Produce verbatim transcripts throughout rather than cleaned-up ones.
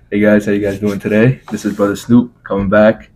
Hey guys, how you guys doing today? This is Brother Snoop coming back.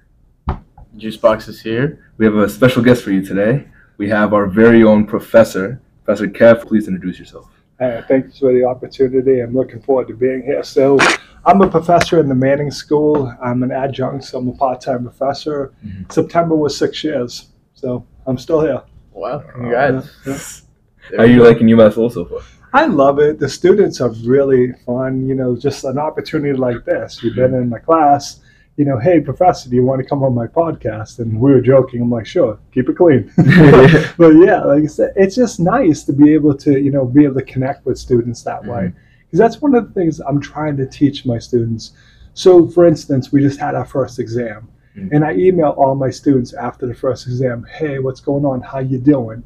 Juicebox is here. We have a special guest for you today. We have our very own professor, Professor Kev. Please introduce yourself. Uh, thanks for the opportunity. I'm looking forward to being here. So I'm a professor in the Manning School. I'm an adjunct, so I'm a part-time professor. Mm-hmm. September was six years, so I'm still here. Wow, congrats. Uh, yeah. How are you liking UMass Lowell so far? I love it. The students are really fun. You know, just an opportunity like this. You've been in my class. You know, hey, professor, do you want to come on my podcast? And we were joking. I'm like, sure, keep it clean. But yeah, like I said, it's just nice to be able to, you know, be able to connect with students that mm-hmm. way. Because that's one of the things I'm trying to teach my students. So, for instance, we just had our first exam. Mm-hmm. And I email all my students after the first exam, hey, what's going on? How you doing?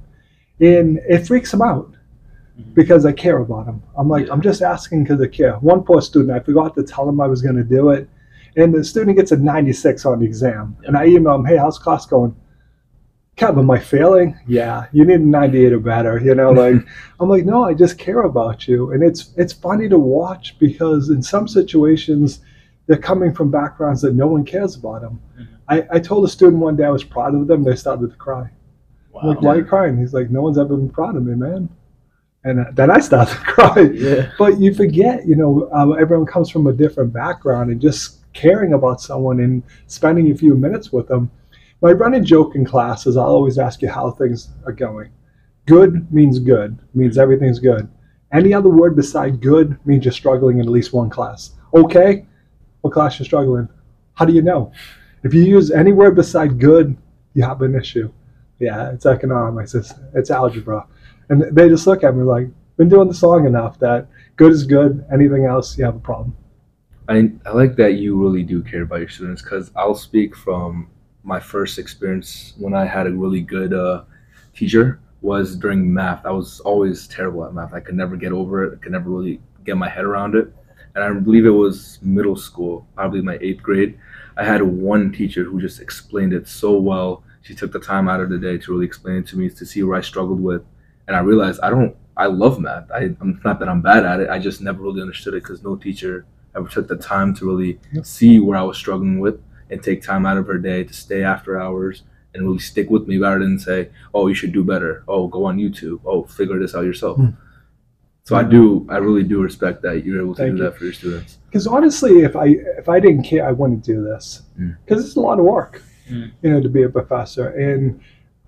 And it freaks them out. Because I care about them. I'm like, yeah. I'm just asking because I care. One poor student, I forgot to tell him I was going to do it. And the student gets a ninety-six on the exam. Yeah. And I email him, hey, how's class going? Kev, am I failing? Yeah, you need a ninety-eight or better. You know, like, I'm like, no, I just care about you. And it's it's funny to watch because in some situations, they're coming from backgrounds that no one cares about them. Mm-hmm. I, I told a student one day I was proud of them. They started to cry. Wow. I'm like, why are you crying? He's like, no one's ever been proud of me, man. And then I start to cry. Yeah. But you forget, you know, uh, everyone comes from a different background, and just caring about someone and spending a few minutes with them. My running joke in class is I'll always ask you how things are going. Good means good, means everything's good. Any other word beside good means you're struggling in at least one class. Okay, what class you're struggling? How do you know? If you use any word beside good, you have an issue. Yeah, it's economics, it's, it's algebra. And they just look at me like, been doing this long enough that good is good, anything else, you have a problem. I, I like that you really do care about your students, because I'll speak from my first experience when I had a really good uh, teacher was during math. I was always terrible at math. I could never get over it. I could never really get my head around it. And I believe it was middle school, probably my eighth grade. I had one teacher who just explained it so well. She took the time out of the day to really explain it to me, to see where I struggled with. And I realized I don't, I love math. I, I'm not that I'm bad at it. I just never really understood it because no teacher ever took the time to really see where I was struggling with and take time out of her day to stay after hours and really stick with me rather than say, oh, you should do better. Oh, go on YouTube. Oh, figure this out yourself. Mm. So I do, I really do respect that you're able to Thank do you. that for your students. Because honestly, if I if I didn't care, I wouldn't do this. Because mm. it's a lot of work, mm. you know, to be a professor. And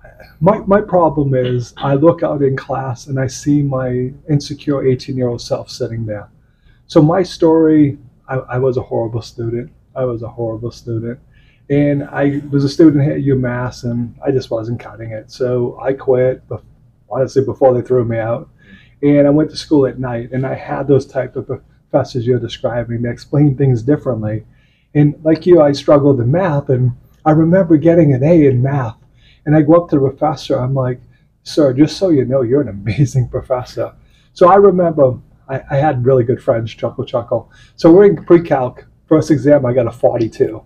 My my problem is I look out in class and I see my insecure eighteen-year-old self sitting there. So my story, I, I was a horrible student. I was a horrible student. And I was a student at UMass, and I just wasn't cutting it. So I quit, honestly, before they threw me out. And I went to school at night, and I had those type of professors you're describing. They explain things differently. And like you, I struggled in math, and I remember getting an A in math. And I go up to the professor, I'm like, sir, just so you know, you're an amazing professor. So I remember I, I had really good friends, chuckle, chuckle. So we're in pre-calc, first exam, I got a forty-two.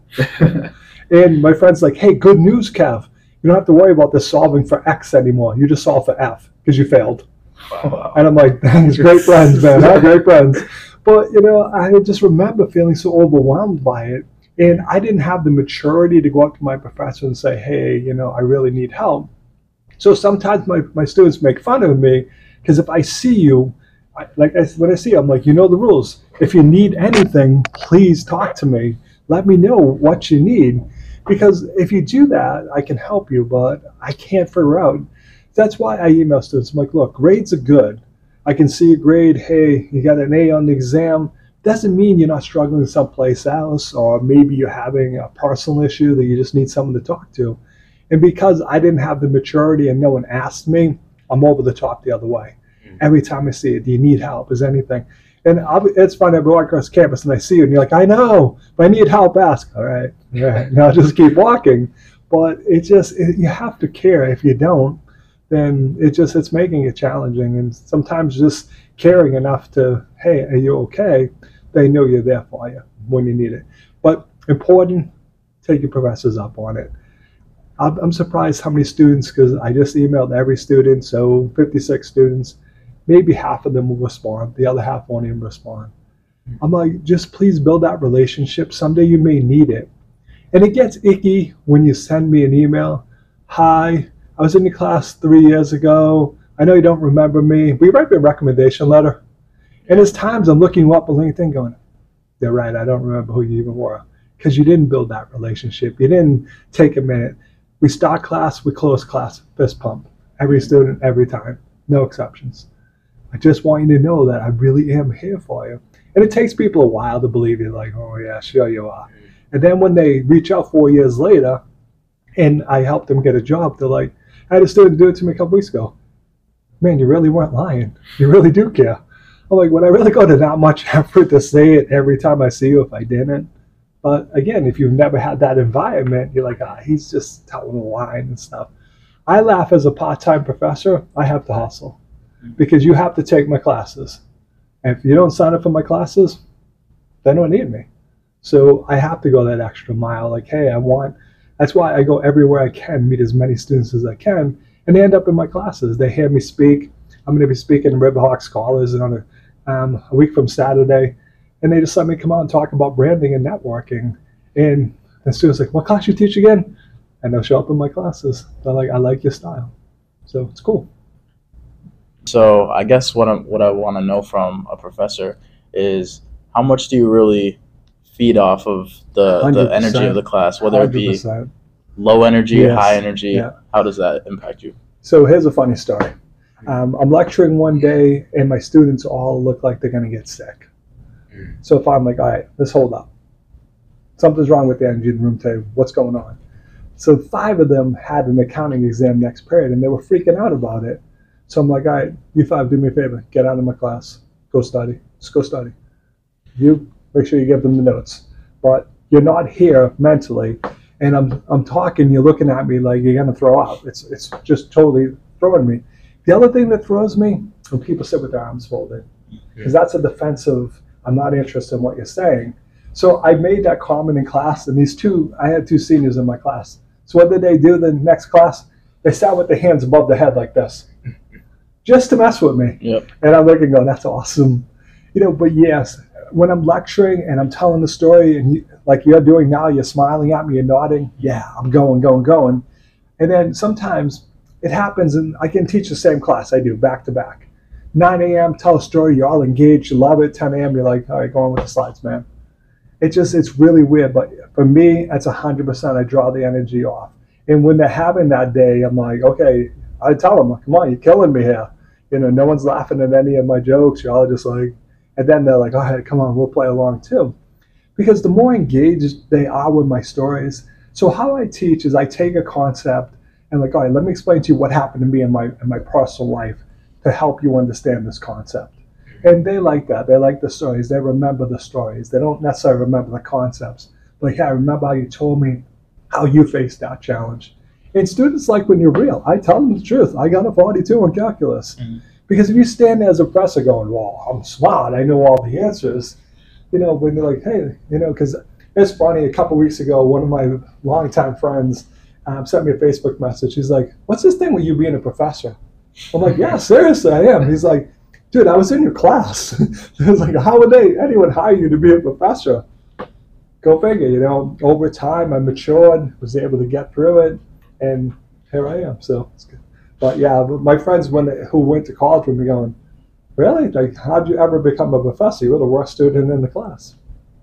And my friend's like, hey, good news, Kev. You don't have to worry about this solving for X anymore. You just solve for F because you failed. Wow. And I'm like, thanks, great friends, man, huh? Great friends. But, you know, I just remember feeling so overwhelmed by it. And I didn't have the maturity to go up to my professor and say, hey, you know, I really need help. So sometimes my, my students make fun of me because if I see you, I, like I, when I see you, I'm like, you know the rules. If you need anything, please talk to me. Let me know what you need. Because if you do that, I can help you, but I can't figure out. That's why I email students. I'm like, look, grades are good. I can see a grade. Hey, you got an A on the exam. Doesn't mean you're not struggling someplace else, or maybe you're having a personal issue that you just need someone to talk to. And because I didn't have the maturity and no one asked me, I'm over the top the other way. Mm-hmm. Every time I see it, do you need help? Is anything? And I'll, it's funny, I walk across campus and I see you and you're like, I know, if I need help, ask. All right, all right. Now just keep walking. But it just, it, you have to care. If you don't, then it just, it's making it challenging. And sometimes just caring enough to, hey, are you okay? They know you're there for you when you need it. But important, take your professors up on it. I'm, I'm surprised how many students, because I just emailed every student, so fifty-six students, maybe half of them will respond. The other half won't even respond. I'm like, just please build that relationship. Someday you may need it. And it gets icky when you send me an email. Hi, I was in your class three years ago. I know you don't remember me. We write me a recommendation letter. And there's times I'm looking you up on LinkedIn going, they're right, I don't remember who you even were. Because you didn't build that relationship. You didn't take a minute. We start class, we close class, fist pump. Every student, every time. No exceptions. I just want you to know that I really am here for you. And it takes people a while to believe you, like, oh yeah, sure you are. And then when they reach out four years later and I help them get a job, they're like, I had a student do it to me a couple weeks ago. Man, you really weren't lying. You really do care. I'm like, when I really go to that much effort to say it every time I see you if I didn't. But again, if you've never had that environment, you're like, ah, he's just telling a lie and stuff. I laugh as a part-time professor, I have to hustle because you have to take my classes. And if you don't sign up for my classes, they don't need me. So I have to go that extra mile. Like, hey, I want, that's why I go everywhere I can, meet as many students as I can, and they end up in my classes. They hear me speak. I'm going to be speaking in Riverhawk Scholars on a, um, a week from Saturday. And they just let me come out and talk about branding and networking. And the students are like, what class you teach again? And they'll show up in my classes. They're like, I like your style. So it's cool. So I guess what I what I want to know from a professor is how much do you really feed off of the, the energy of the class, whether it be one hundred percent. Low energy, yes. High energy? Yeah. How does that impact you? So here's a funny story. Um, I'm lecturing one day and my students all look like they're going to get sick. So if I'm like, all right, let's hold up. Something's wrong with the energy in the room today. What's going on? So five of them had an accounting exam next period and they were freaking out about it. So I'm like, all right, you five, do me a favor. Get out of my class. Go study. Just go study. You make sure you give them the notes. But you're not here mentally. And I'm I'm talking, you're looking at me like you're going to throw out. It's, it's just totally throwing me. The other thing that throws me, when people sit with their arms folded, because that's a defensive, I'm not interested in what you're saying. So I made that comment in class, and these two, I had two seniors in my class. So what did they do the next class? They sat with their hands above their head like this, just to mess with me. Yep. And I'm looking, going, that's awesome. You know, but yes, when I'm lecturing and I'm telling the story, and you, like you're doing now, you're smiling at me, you're nodding, yeah, I'm going, going, going. And then sometimes it happens, and I can teach the same class I do, back to back. nine a.m., tell a story, you're all engaged, you love it. ten a.m., you're like, all right, go on with the slides, man. It just, it's really weird. But for me, it's one hundred percent. I draw the energy off. And when they're having that day, I'm like, okay, I tell them, come on, you're killing me here. You know, no one's laughing at any of my jokes. You're all just like, and then they're like, all right, come on, we'll play along too. Because the more engaged they are with my stories. So how I teach is I take a concept and like, all right, let me explain to you what happened to me in my in my personal life to help you understand this concept. And they like that. They like the stories. They remember the stories. They don't necessarily remember the concepts. Like, yeah, I remember how you told me how you faced that challenge. And students like when you're real. I tell them the truth. I got a forty-two in calculus. Mm-hmm. Because if you stand there as a professor going, well, I'm smart, I know all the answers, you know, when they're like, hey, you know, because it's funny, a couple weeks ago, one of my longtime friends um, sent me a Facebook message. He's like, what's this thing with you being a professor? I'm like, yeah, seriously, I am. He's like, dude, I was in your class. I was like, how would they, anyone hire you to be a professor? Go figure, you know, over time I matured, was able to get through it, and here I am, so it's good. But yeah, my friends when they, who went to college with me going, really? Like, how'd you ever become a professor? You were the worst student in the class.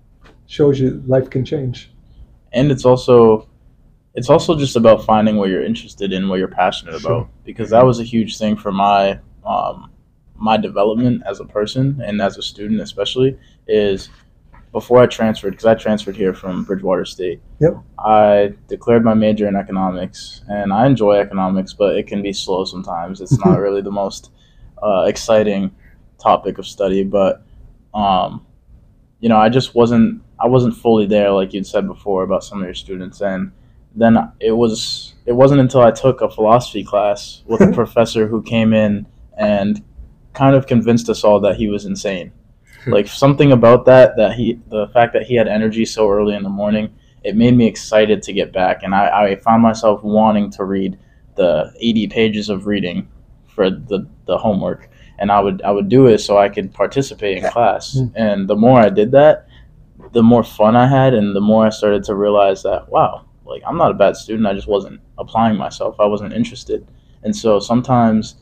Shows you life can change. And it's also, it's also just about finding what you're interested in, what you're passionate Sure. about. Because that was a huge thing for my um, my development as a person and as a student especially, is before I transferred, because I transferred here from Bridgewater State, Yep. I declared my major in economics, and I enjoy economics, but it can be slow sometimes. It's not really the most uh, exciting topic of study, but um, you know, I just wasn't I wasn't fully there, like you'd said before about some of your students, and then it was it wasn't until I took a philosophy class with a professor who came in and kind of convinced us all that he was insane. Like something about that, that he, the fact that he had energy so early in the morning, it made me excited to get back. And I, I found myself wanting to read the eighty pages of reading for the, the homework. and I would I would do it so I could participate in class. Mm. And the more I did that, the more fun I had, and the more I started to realize that, wow, like I'm not a bad student. I just wasn't applying myself. I wasn't interested. And so sometimes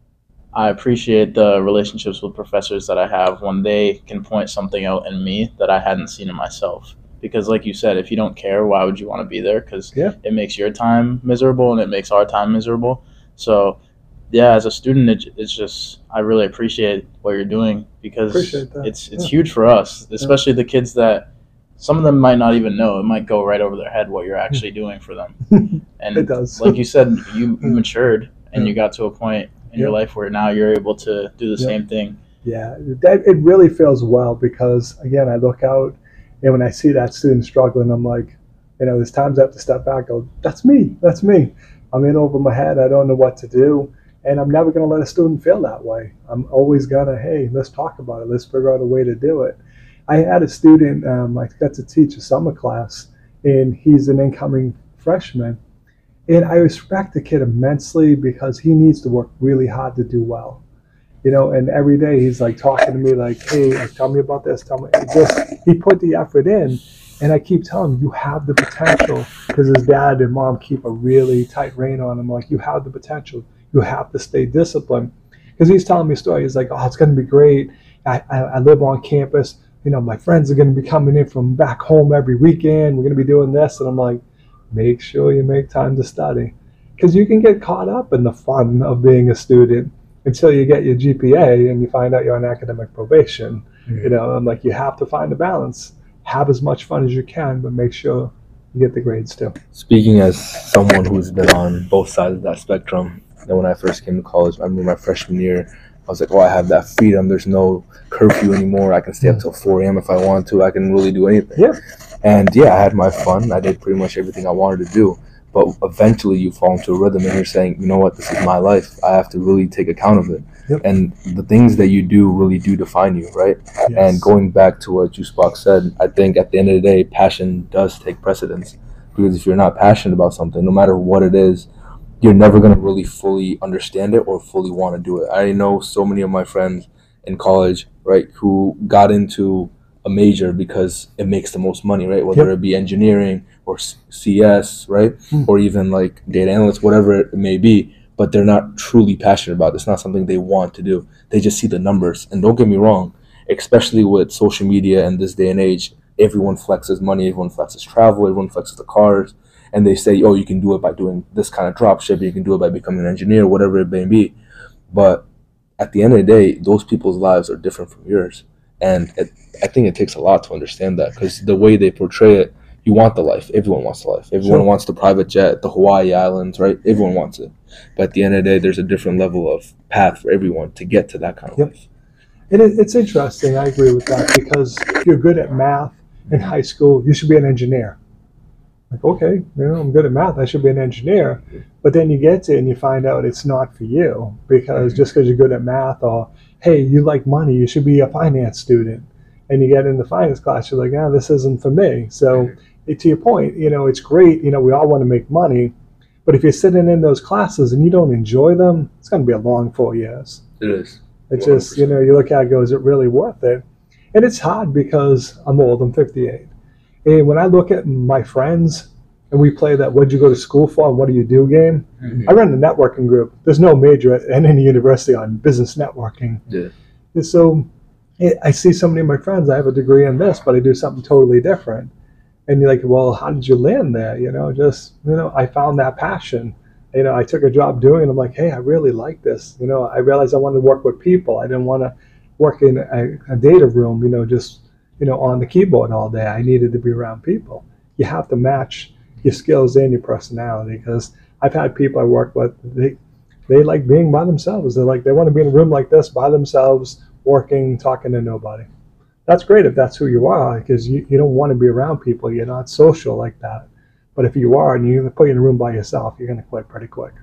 I appreciate the relationships with professors that I have when they can point something out in me that I hadn't seen in myself. Because like you said, if you don't care, why would you want to be there? Because Yeah. it makes your time miserable and it makes our time miserable. So yeah, as a student, it, it's just, I really appreciate what you're doing, because Appreciate that. it's it's Yeah. huge for us, especially the kids that some of them might not even know. It might go right over their head what you're actually doing for them. And It does. like you said, you, you matured and Yeah. you got to a point in your Yeah. life where now you're able to do the Yeah. same thing. Yeah, that it really feels well, because again, I look out and when I see that student struggling, I'm like, you know, there's times I have to step back, go, that's me, that's me. I'm in over my head. I don't know what to do. And I'm never going to let a student feel that way. I'm always going to, hey, let's talk about it. Let's figure out a way to do it. I had a student, um, I got to teach a summer class, and he's an incoming freshman. And I respect the kid immensely because he needs to work really hard to do well. You know, and every day he's like talking to me like, hey, like, tell me about this, tell me. It just, he put the effort in. And I keep telling him, you have the potential, because his dad and mom keep a really tight rein on him. Like, you have the potential. You have to stay disciplined. Because he's telling me a story. He's like, oh, it's going to be great. I, I, I live on campus. You know, my friends are going to be coming in from back home every weekend. We're going to be doing this. And I'm like, make sure you make time to study. Because you can get caught up in the fun of being a student until you get your G P A and you find out you're on academic probation. Mm-hmm. You know, I'm like, you have to find a balance. Have as much fun as you can, but make sure you get the grades too. Speaking as someone who's been on both sides of that spectrum, and when I first came to college, I remember my freshman year, I was like, oh, I have that freedom. There's no curfew anymore. I can stay up till four a.m. if I want to. I can really do anything. Yeah. And yeah, I had my fun. I did pretty much everything I wanted to do. But eventually you fall into a rhythm and you're saying, you know what, this is my life. I have to really take account of it. Yep. And the things that you do really do define you, right? Yes. And going back to what Juicebox said, I think at the end of the day, passion does take precedence. Because if you're not passionate about something, no matter what it is, you're never going to really fully understand it or fully want to do it. I know so many of my friends in college, right, who got into a major because it makes the most money, right? Whether Yep. it be engineering or C S, right? Hmm. Or even like data analysts, whatever it may be, but they're not truly passionate about it. It's not something they want to do. They just see the numbers. And don't get me wrong, especially with social media and this day and age, everyone flexes money, everyone flexes travel, everyone flexes the cars, and they say, oh, you can do it by doing this kind of drop shipping, you can do it by becoming an engineer, whatever it may be. But at the end of the day, those people's lives are different from yours. And it, I think it takes a lot to understand that, because the way they portray it, you want the life. Everyone wants the life. Everyone Sure. wants the private jet, the Hawaii Islands, right? Everyone wants it. But at the end of the day, there's a different level of path for everyone to get to that kind of Yep. life. And it, it's interesting. I agree with that, because if you're good at math in high school, you should be an engineer. Like, okay, you know, I'm good at math. I should be an engineer. But then you get to it and you find out it's not for you, because just because you're good at math, or, hey, you like money, you should be a finance student. And you get in the finance class, you're like, ah, this isn't for me. So it, to your point, you know, it's great. You know, we all want to make money. But if you're sitting in those classes and you don't enjoy them, it's going to be a long four years. It is. It's just, you know, you look at it, go, is it really worth it? And it's hard because I'm old, I'm fifty-eight. And when I look at my friends and we play that what'd you go to school for and what do you do game, Mhm. I run a networking group. There's no major at any university on business networking. Yeah. And so it, I see so many of my friends, I have a degree in this, but I do something totally different. And you're like, well, how did you land there? You know, just, you know, I found that passion. You know, I took a job doing it. I'm like, hey, I really like this. You know, I realized I wanted to work with people. I didn't want to work in a, a data room, you know, just, you know, on the keyboard all day. I needed to be around people. You have to match your skills and your personality, because I've had people I work with, they, they like being by themselves. They're like, they want to be in a room like this by themselves, working, talking to nobody. That's great if that's who you are, because you, you don't want to be around people. You're not social like that. But if you are and you put you in a room by yourself, you're going to quit pretty quick.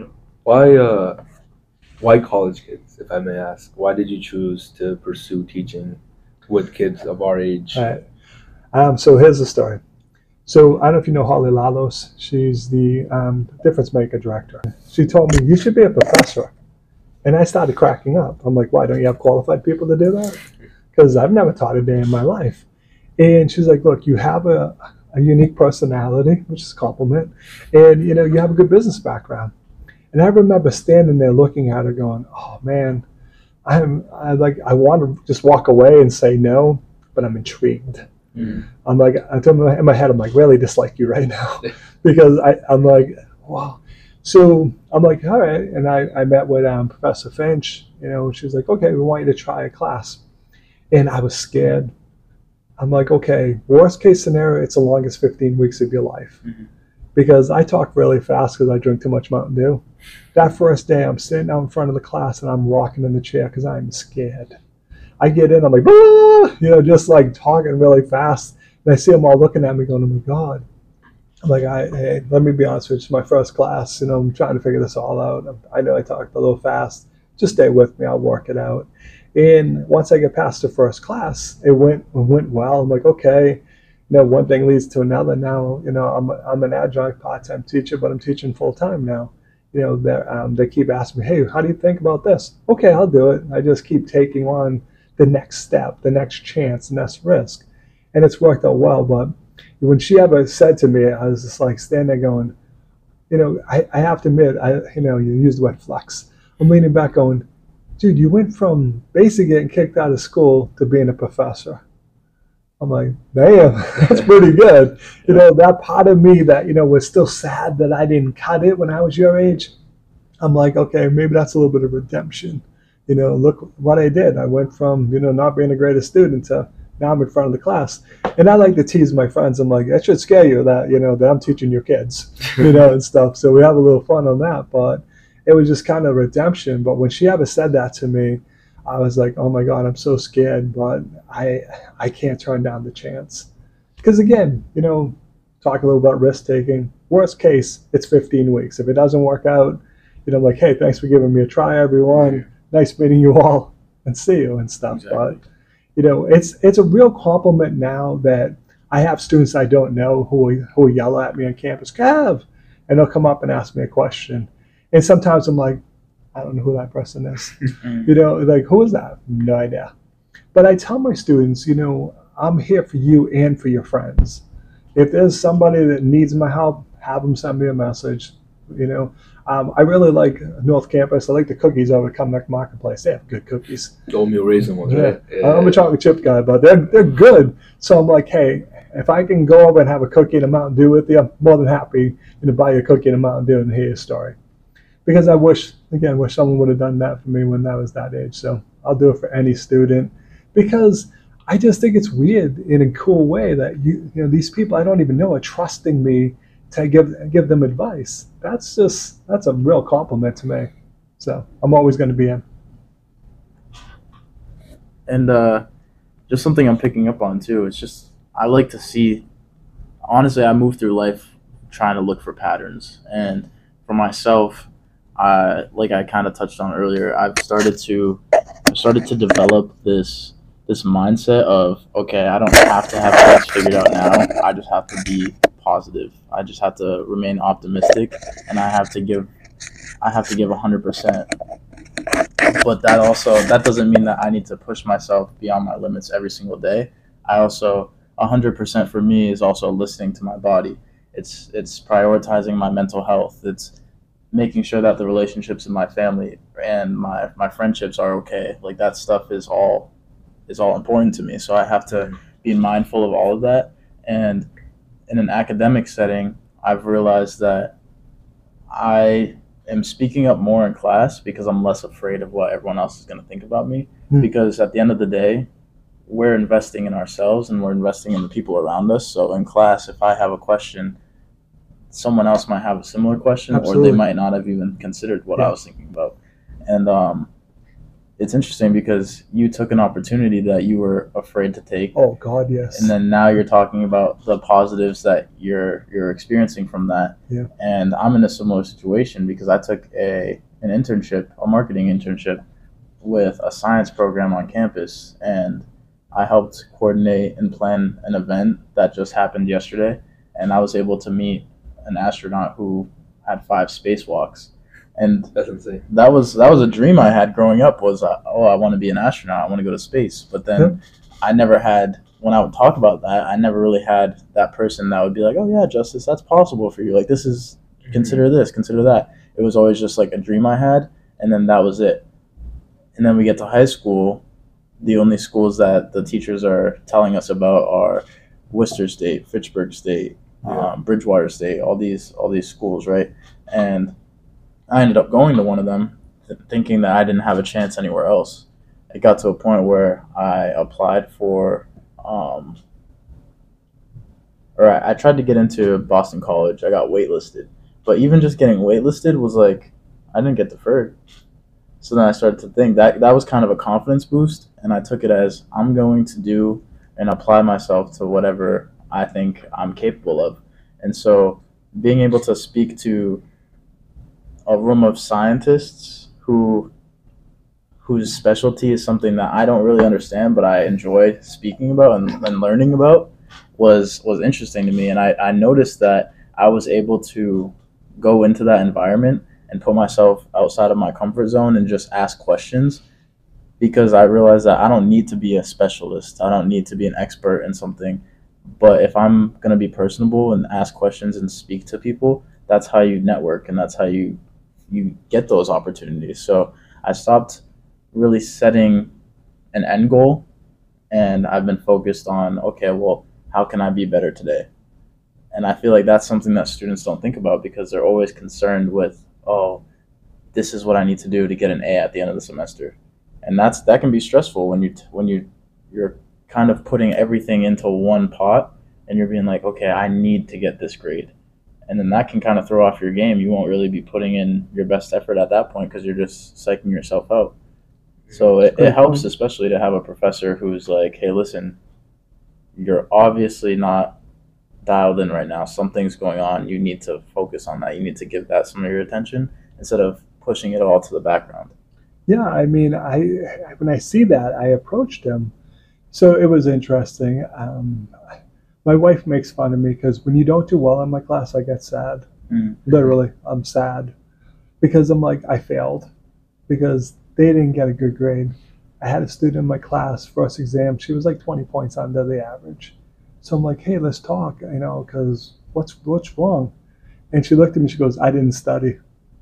Why, uh, why college kids, if I may ask? Why did you choose to pursue teaching with kids of our age? All right. Um, so here's the story. So I don't know if you know Holly Lalos. She's the um, difference maker director. She told me, you should be a professor. And I started cracking up. I'm like, why don't you have qualified people to do that? Because I've never taught a day in my life. And she's like, look, you have a, a unique personality, which is a compliment, and you know, you have a good business background. And I remember standing there looking at her going, oh man, I'm I like I want to just walk away and say no, but I'm intrigued. Mm. I'm like, I told my, in my head, I'm like, really dislike you right now. Because I, I'm like, wow. So I'm like, all right. And I, I met with um, Professor Finch, you know, she was like, okay, we want you to try a class. And I was scared. I'm like, okay, worst case scenario, it's the longest fifteen weeks of your life. Mm-hmm. Because I talk really fast because I drink too much Mountain Dew. That first day, I'm sitting out in front of the class and I'm rocking in the chair because I'm scared. I get in, I'm like, ah! you know, just like talking really fast. And I see them all looking at me going, oh my God. I'm like, I, hey, let me be honest with you, it's my first class. You know, I'm trying to figure this all out. I know I talked a little fast. Just stay with me, I'll work it out. And once I get past the first class, it went it went well. I'm like, okay, you know, one thing leads to another. Now, you know, I'm I'm an adjunct part-time teacher, but I'm teaching full-time now. You know, they um, they keep asking me, hey, how do you think about this? Okay, I'll do it. I just keep taking on the next step, the next chance, the next risk. And it's worked out well. But when she ever said to me, I was just like standing there going, you know, I, I have to admit, I you know, you used the word flex. I'm leaning back going, dude, you went from basically getting kicked out of school to being a professor. I'm like, damn, that's pretty good. You know, that part of me that, you know, was still sad that I didn't cut it when I was your age. I'm like, okay, maybe that's a little bit of redemption. You know, look what I did. I went from, you know, not being the greatest student to now I'm in front of the class. And I like to tease my friends. I'm like, that should scare you that, you know, that I'm teaching your kids, you know, and stuff. So we have a little fun on that. But it was just kind of redemption. But when she ever said that to me, I was like, oh my God, I'm so scared, but I I can't turn down the chance. Because again, you know, talk a little about risk taking. Worst case, it's fifteen weeks. If it doesn't work out, you know, I'm like, hey, thanks for giving me a try, everyone. Nice meeting you all, and see you and stuff. Exactly. But you know, it's it's a real compliment now that I have students I don't know who who yell at me on campus, Cav, and they'll come up and ask me a question. And sometimes I'm like, I don't know who that person is. You know, like, who is that? No idea. But I tell my students, you know, I'm here for you and for your friends. If there's somebody that needs my help, have them send me a message. You know, um, I really like North Campus. I like the cookies over at Comeback Marketplace. They have good cookies. Oatmeal raisin ones, yeah. right? Yeah. I'm a chocolate chip guy, but they're they're good. So I'm like, hey, if I can go over and have a cookie and a Mountain Dew with you, I'm more than happy to buy you a cookie and a Mountain Dew and hear your story. Because I wish, again, wish someone would have done that for me when I was that age. So I'll do it for any student. Because I just think it's weird in a cool way that you, you know, these people I don't even know are trusting me to give give them advice. That's just, that's a real compliment to me. So I'm always going to be in. And uh, just something I'm picking up on too, it's just, I like to see, honestly, I move through life trying to look for patterns. And for myself, Uh, like I kind of touched on earlier, I've started to I've started to develop this this mindset of, okay, I don't have to have things figured out now. I just have to be positive. I just have to remain optimistic, and I have to give I have to give one hundred percent. But that also that doesn't mean that I need to push myself beyond my limits every single day. I also one hundred percent for me is also listening to my body. It's it's prioritizing my mental health. It's making sure that the relationships in my family and my, my friendships are okay. Like, that stuff is all is all important to me. So I have to be mindful of all of that. And in an academic setting, I've realized that I am speaking up more in class because I'm less afraid of what everyone else is going to think about me. Mm. Because at the end of the day, we're investing in ourselves and we're investing in the people around us. So in class, if I have a question, someone else might have a similar question. Absolutely. Or they might not have even considered what yeah. I was thinking about. And um, it's interesting because you took an opportunity that you were afraid to take. Oh God, yes. And then now you're talking about the positives that you're you're experiencing from that. Yeah. And I'm in a similar situation because I took a an internship, a marketing internship with a science program on campus, and I helped coordinate and plan an event that just happened yesterday, and I was able to meet an astronaut who had five spacewalks. And That's insane. that was that was a dream I had growing up. Was uh, oh, I want to be an astronaut. I want to go to space. But then Yep. I never had, when I would talk about that, I never really had that person that would be like, oh yeah, Justice, that's possible for you. Like this is, consider this, consider that. It was always just like a dream I had, and then that was it. And then we get to high school. The only schools that the teachers are telling us about are Worcester State, Fitchburg State, Yeah. um, Bridgewater State, all these all these schools, right? And I ended up going to one of them, th- thinking that I didn't have a chance anywhere else. It got to a point where I applied for, um, or I, I tried to get into Boston College. I got waitlisted, but even just getting waitlisted was like, I didn't get deferred. So then I started to think that that was kind of a confidence boost, and I took it as I'm going to do and apply myself to whatever I think I'm capable of. And so being able to speak to a room of scientists who whose specialty is something that I don't really understand, but I enjoy speaking about and, and learning about was was interesting to me. And I, I noticed that I was able to go into that environment and put myself outside of my comfort zone and just ask questions, because I realized that I don't need to be a specialist. I don't need to be an expert in something. But if I'm going to be personable and ask questions and speak to people, that's how you network, and that's how you you get those opportunities. So I stopped really setting an end goal, and I've been focused on, okay, well, how can I be better today? And I feel like that's something that students don't think about, because they're always concerned with, oh, this is what I need to do to get an A at the end of the semester. And that's that can be stressful when you when you you're kind of putting everything into one pot, and you're being like, okay, I need to get this grade. And then that can kind of throw off your game. You won't really be putting in your best effort at that point, because you're just psyching yourself out. So it, it helps, especially to have a professor who's like, hey, listen, you're obviously not dialed in right now. Something's going on. You need to focus on that. You need to give that some of your attention instead of pushing it all to the background. Yeah, I mean, I when I see that, I approached him. So it was interesting. Um, my wife makes fun of me because when you don't do well in my class, I get sad. Mm. Literally, I'm sad because I'm like, I failed because they didn't get a good grade. I had a student in my class, first exam, she was like twenty points under the average. So I'm like, hey, let's talk, you know, because what's what's wrong? And she looked at me, she goes, I didn't study.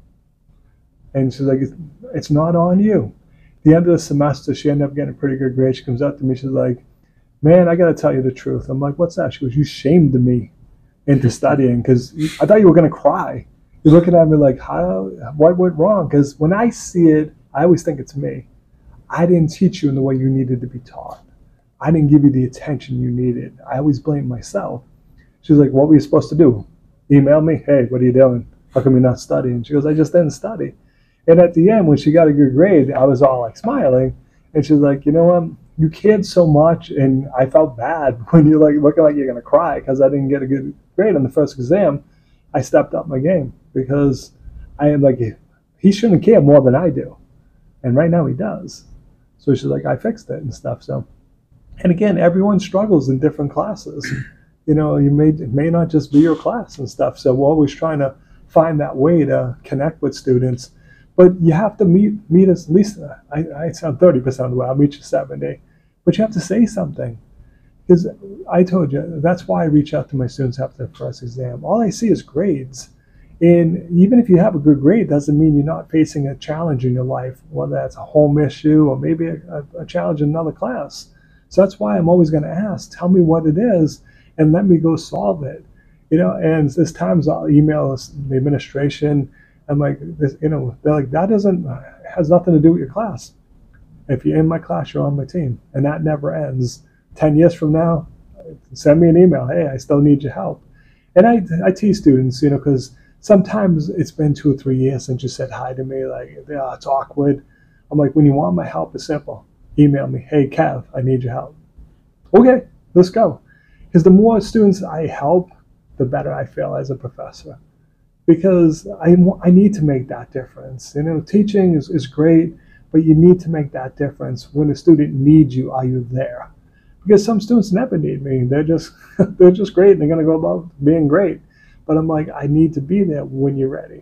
And she's like, it's not on you. At the end of the semester, she ended up getting a pretty good grade. She comes up to me, she's like, man, I got to tell you the truth. I'm like, what's that? She goes, you shamed me into studying because I thought you were going to cry. You're looking at me like, how, what went wrong? Because when I see it, I always think it's me. I didn't teach you in the way you needed to be taught. I didn't give you the attention you needed. I always blame myself. She was like, what were you supposed to do? Email me? Hey, what are you doing? How come you're not studying? She goes, I just didn't study. And at the end, when she got a good grade, I was all like smiling. And she's like, you know what? You cared so much, and I felt bad when you're like looking like you're going to cry because I didn't get a good grade on the first exam. I stepped up my game because I am like, he shouldn't care more than I do. And right now he does. So she's like, I fixed it and stuff. So, and again, everyone struggles in different classes. You know, you may, it may not just be your class and stuff. So we're always trying to find that way to connect with students. But you have to meet meet us at least, uh, I, I sound thirty percent of the way, I'll meet you seventy. But you have to say something. Because I told you, that's why I reach out to my students after the first exam. All I see is grades. And even if you have a good grade, doesn't mean you're not facing a challenge in your life, whether that's a home issue or maybe a, a challenge in another class. So that's why I'm always going to ask, tell me what it is and let me go solve it. You know, and there's times I'll email the administration. I'm like, this, you know, they're like, that doesn't, has nothing to do with your class. If you're in my class, you're on my team. And that never ends. ten years from now, send me an email. Hey, I still need your help. And I, I tease students, you know, because sometimes it's been two or three years since you said hi to me. Like, yeah, it's awkward. I'm like, when you want my help, it's simple. Email me. Hey, Kev, I need your help. Okay, let's go. Because the more students I help, the better I feel as a professor. Because I, I need to make that difference. You know, teaching is, is great, but you need to make that difference. When a student needs you, are you there? Because some students never need me. They're just they're just great, and they're going to go about being great. But I'm like, I need to be there when you're ready.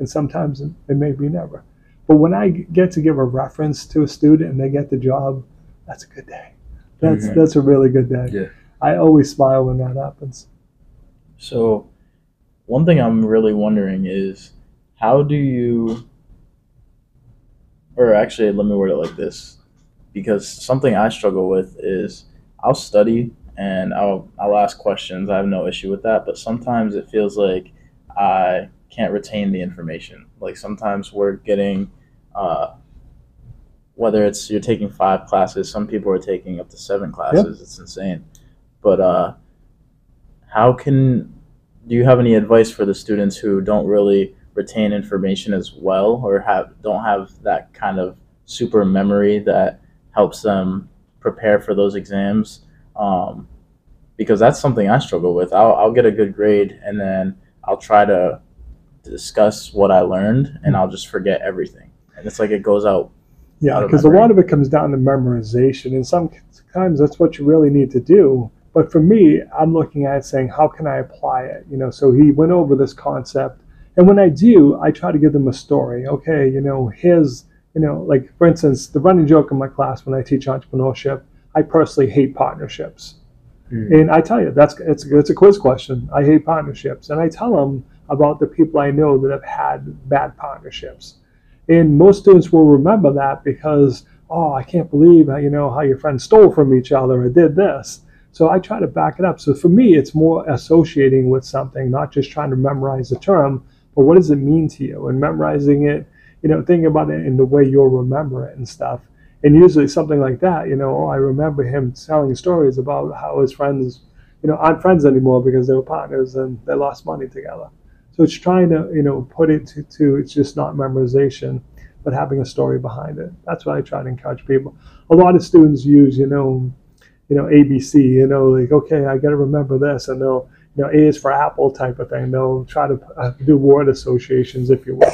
and sometimes it may be never. But when I get to give a reference to a student and they get the job, that's a good day. That's mm-hmm. that's a really good day. Yeah. I always smile when that happens. So one thing I'm really wondering is, how do you, or actually let me word it like this, because something I struggle with is I'll study and I'll I'll ask questions. I have no issue with that, but sometimes it feels like I can't retain the information. Like sometimes we're getting, uh, whether it's you're taking five classes, some people are taking up to seven classes. Yep. It's insane. But uh, how can, do you have any advice for the students who don't really retain information as well, or have don't have that kind of super memory that helps them prepare for those exams? Um, because that's something I struggle with. I'll, I'll get a good grade and then I'll try to discuss what I learned and I'll just forget everything. And it's like it goes out. Yeah, because a lot of it comes down to memorization, and sometimes that's what you really need to do. But for me, I'm looking at it saying, how can I apply it? You know, so he went over this concept, and when I do, I try to give them a story. Okay, you know, here's, you know, like for instance, the running joke in my class when I teach entrepreneurship, I personally hate partnerships. Mm-hmm. And I tell you, that's it's it's a quiz question. I hate partnerships, and I tell them about the people I know that have had bad partnerships. And most students will remember that because, oh, I can't believe how, you know, how your friends stole from each other or did this. So I try to back it up. So for me, it's more associating with something, not just trying to memorize the term, but what does it mean to you? And memorizing it, you know, thinking about it in the way you'll remember it and stuff. And usually something like that, you know, oh, I remember him telling stories about how his friends, you know, aren't friends anymore because they were partners and they lost money together. So it's trying to, you know, put it to, to, it's just not memorization, but having a story behind it. That's what I try to encourage people. A lot of students use, you know, you know, A B C, you know, like, okay, I got to remember this. And they'll, you know, A is for apple type of thing. They'll try to uh, do word associations, if you will.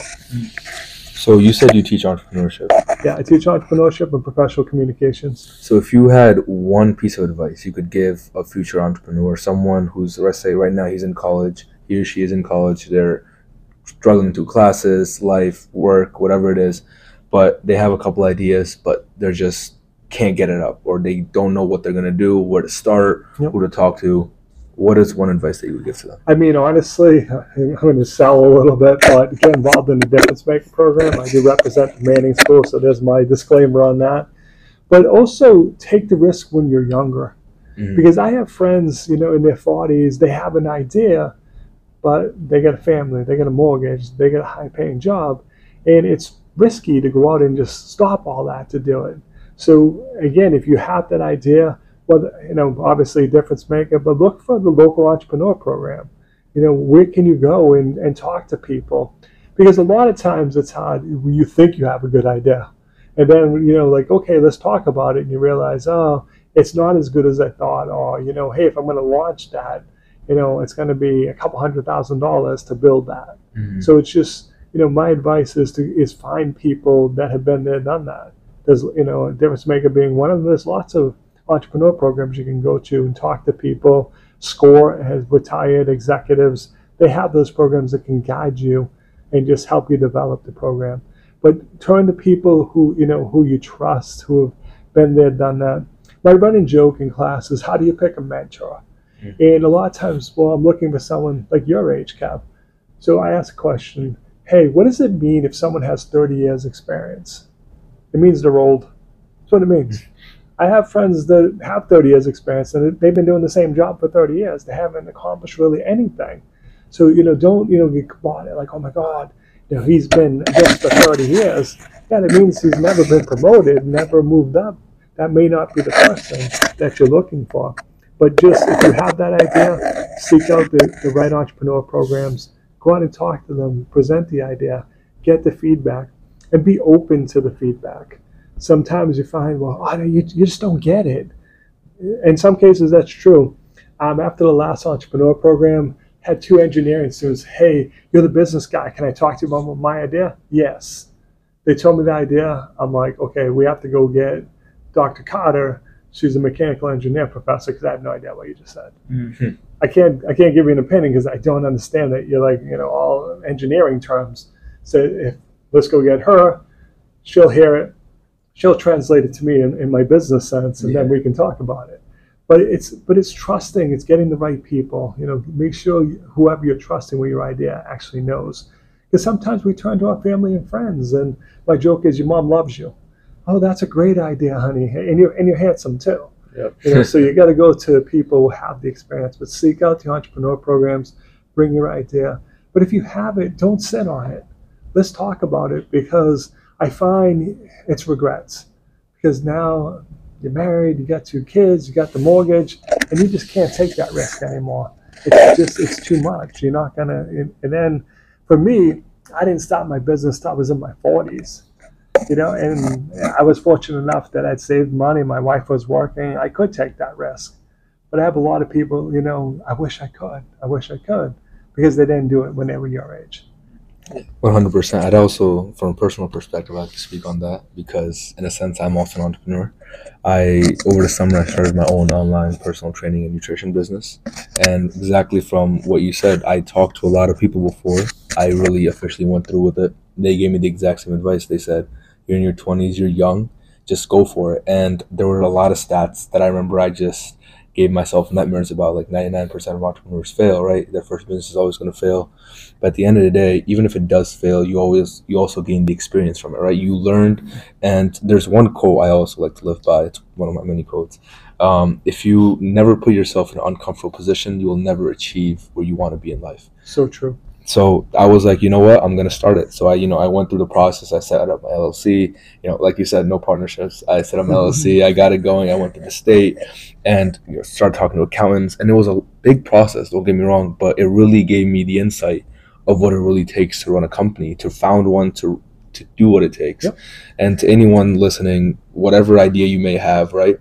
So you said you teach entrepreneurship. Yeah, I teach entrepreneurship and professional communications. So if you had one piece of advice you could give a future entrepreneur, someone who's, let's say right now he's in college, he or she is in college, they're struggling through classes, life, work, whatever it is, but they have a couple ideas, but they're just can't get it up, or they don't know what they're going to do, where to start, yep. who to talk to. What is one advice that you would give to them? I mean, honestly, I'm going to sell a little bit, but get involved in the Difference Maker program. I do represent the Manning School, so there's my disclaimer on that. But also take the risk when you're younger. Mm-hmm. Because I have friends, you know, in their forties, they have an idea, but they got a family, they got a mortgage, they got a high-paying job, and it's risky to go out and just stop all that to do it. So again, if you have that idea, well, you know, obviously Difference Maker, but look for the local entrepreneur program. You know, where can you go and, and talk to people? Because a lot of times it's hard. You think you have a good idea, and then, you know, like, okay, let's talk about it, and you realize, oh, it's not as good as I thought. Or, you know, hey, if I'm going to launch that, you know, it's going to be a couple hundred thousand dollars to build that. Mm-hmm. So it's just, you know, my advice is to is find people that have been there, done that. There's, you know, Difference Maker being one of them. There's lots of entrepreneur programs you can go to and talk to people. SCORE has retired executives. They have those programs that can guide you and just help you develop the program. But turn to people who, you know, who you trust, who have been there, done that. My running joke in class is, how do you pick a mentor? Mm-hmm. And a lot of times, well, I'm looking for someone like your age, Kev. So I ask a question, hey, what does it mean if someone has thirty years experience? It means they're old. That's what it means. I have friends that have thirty years experience and they've been doing the same job for thirty years. They haven't accomplished really anything. So, you know, don't, you know, get caught in like, oh my God, you know, he's been this for thirty years. Yeah, that means he's never been promoted, never moved up. That may not be the person that you're looking for. But just if you have that idea, seek out the, the right entrepreneur programs, go out and talk to them, present the idea, get the feedback, and be open to the feedback. Sometimes you find, well, oh, no, you, you just don't get it. In some cases, that's true. Um, after the last entrepreneur program, had two engineering students, hey, you're the business guy. Can I talk to you about my idea? Yes. They told me the idea. I'm like, okay, we have to go get Doctor Carter. She's a mechanical engineer professor, because I have no idea what you just said. Mm-hmm. I can't I can't give you an opinion because I don't understand it. You're like, you know, all engineering terms. say, if let's go get her, she'll hear it, she'll translate it to me in, in my business sense, and yeah. then we can talk about it. But it's but it's trusting, it's getting the right people. You know, make sure whoever you're trusting with your idea actually knows. Because sometimes we turn to our family and friends, and my joke is, your mom loves you. Oh, that's a great idea, honey, and you're and you're handsome too. Yep. You know, so you got to go to people who have the experience, but seek out the entrepreneur programs, bring your idea. But if you have it, don't sit on it. Let's talk about it, because I find it's regrets. Because now you're married, you got two kids, you got the mortgage, and you just can't take that risk anymore. It's just, it's too much. You're not gonna, and then for me, I didn't start my business till I was in my forties. You know, and I was fortunate enough that I'd saved money. My wife was working. I could take that risk. But I have a lot of people, you know, I wish I could. I wish I could, because they didn't do it when they were your age. one hundred percent. I'd also, from a personal perspective, I'd like to speak on that, because in a sense, I'm also an entrepreneur. I, over the summer, I started my own online personal training and nutrition business. And exactly from what you said, I talked to a lot of people before I really officially went through with it. They gave me the exact same advice. They said, you're in your twenties, you're young, just go for it. And there were a lot of stats that I remember I just gave myself nightmares about. Like ninety-nine percent of entrepreneurs fail, right? Their first business is always going to fail. But at the end of the day, even if it does fail, you always you also gain the experience from it, right? You learned. And there's one quote I also like to live by. It's one of my many quotes. Um, if you never put yourself in an uncomfortable position, you will never achieve where you want to be in life. So true. So I was like, you know what, I'm going to start it. So I, you know, I went through the process. I set up my L L C, you know, like you said, no partnerships. I set up my L L C. I got it going. I went to the state and, you know, started talking to accountants, and it was a big process. Don't get me wrong, but it really gave me the insight of what it really takes to run a company, to found one, to, to do what it takes. Yep. And to anyone listening, whatever idea you may have, right?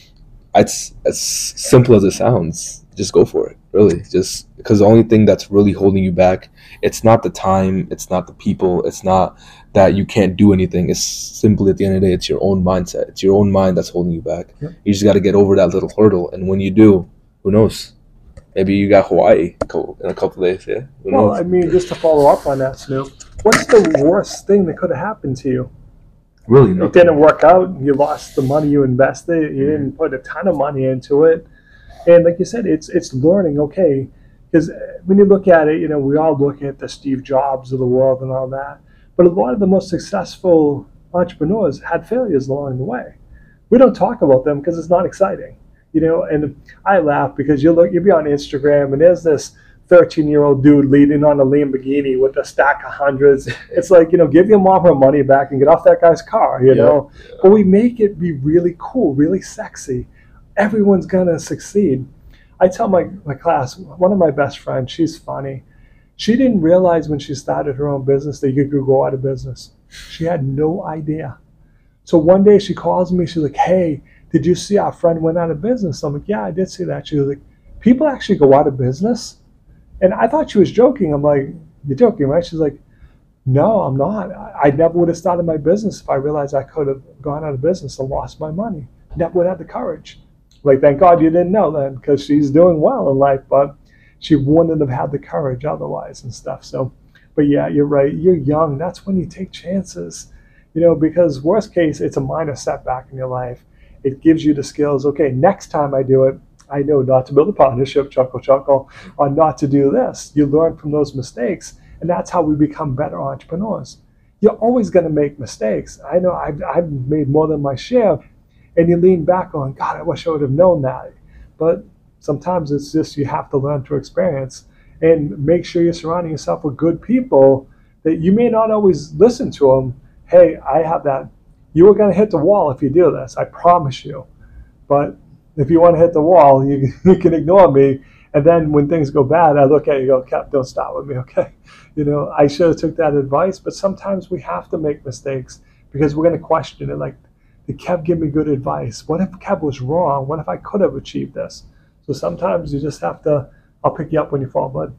It's as simple as it sounds. Just go for it, really. Just because the only thing that's really holding you back, it's not the time, it's not the people, it's not that you can't do anything. It's simply, at the end of the day, it's your own mindset. It's your own mind that's holding you back. Yep. You just got to get over that little hurdle. And when you do, who knows? Maybe you got Hawaii in a couple of days, yeah? Who Well, knows? I mean, just to follow up on that, Snoop, what's the worst thing that could have happened to you? Really, It nothing. didn't work out. You lost the money you invested. You didn't put a ton of money into it. And like you said, it's it's learning, okay, because when you look at it, you know, we all look at the Steve Jobs of the world and all that, but a lot of the most successful entrepreneurs had failures along the way. We don't talk about them because it's not exciting, you know. And I laugh because you look, you be on Instagram and there's this thirteen-year-old dude leading on a Lamborghini with a stack of hundreds. It's like, you know, give your mom her money back and get off that guy's car, you Yeah. know. But we make it be really cool, really sexy. Everyone's gonna succeed. I tell my, my class, one of my best friends, she's funny. She didn't realize when she started her own business that you could go out of business. She had no idea. So one day she calls me, she's like, hey, did you see our friend went out of business? I'm like, yeah, I did see that. She was like, people actually go out of business? And I thought she was joking. I'm like, you're joking, right? She's like, no, I'm not. I, I never would have started my business if I realized I could have gone out of business and lost my money. Never would have the courage. Like, thank God you didn't know then, because she's doing well in life, but she wouldn't have had the courage otherwise and stuff. So, but yeah, you're right. You're young. That's when you take chances, you know, because worst case, it's a minor setback in your life. It gives you the skills. Okay, next time I do it, I know not to build a partnership, chuckle, chuckle, or not to do this. You learn from those mistakes, and that's how we become better entrepreneurs. You're always going to make mistakes. I know I've, I've made more than my share. And you lean back on, God, I wish I would have known that. But sometimes it's just you have to learn through experience, and make sure you're surrounding yourself with good people that you may not always listen to them. Hey, I have that. You are going to hit the wall if you do this. I promise you. But if you want to hit the wall, you, you can ignore me. And then when things go bad, I look at you and go, Cap, don't start with me, okay? You know, I should have took that advice. But sometimes we have to make mistakes because we're going to question it. Like, did Kev give me good advice? What if Kev was wrong? What if I could have achieved this? So sometimes you just have to, I'll pick you up when you fall, bud.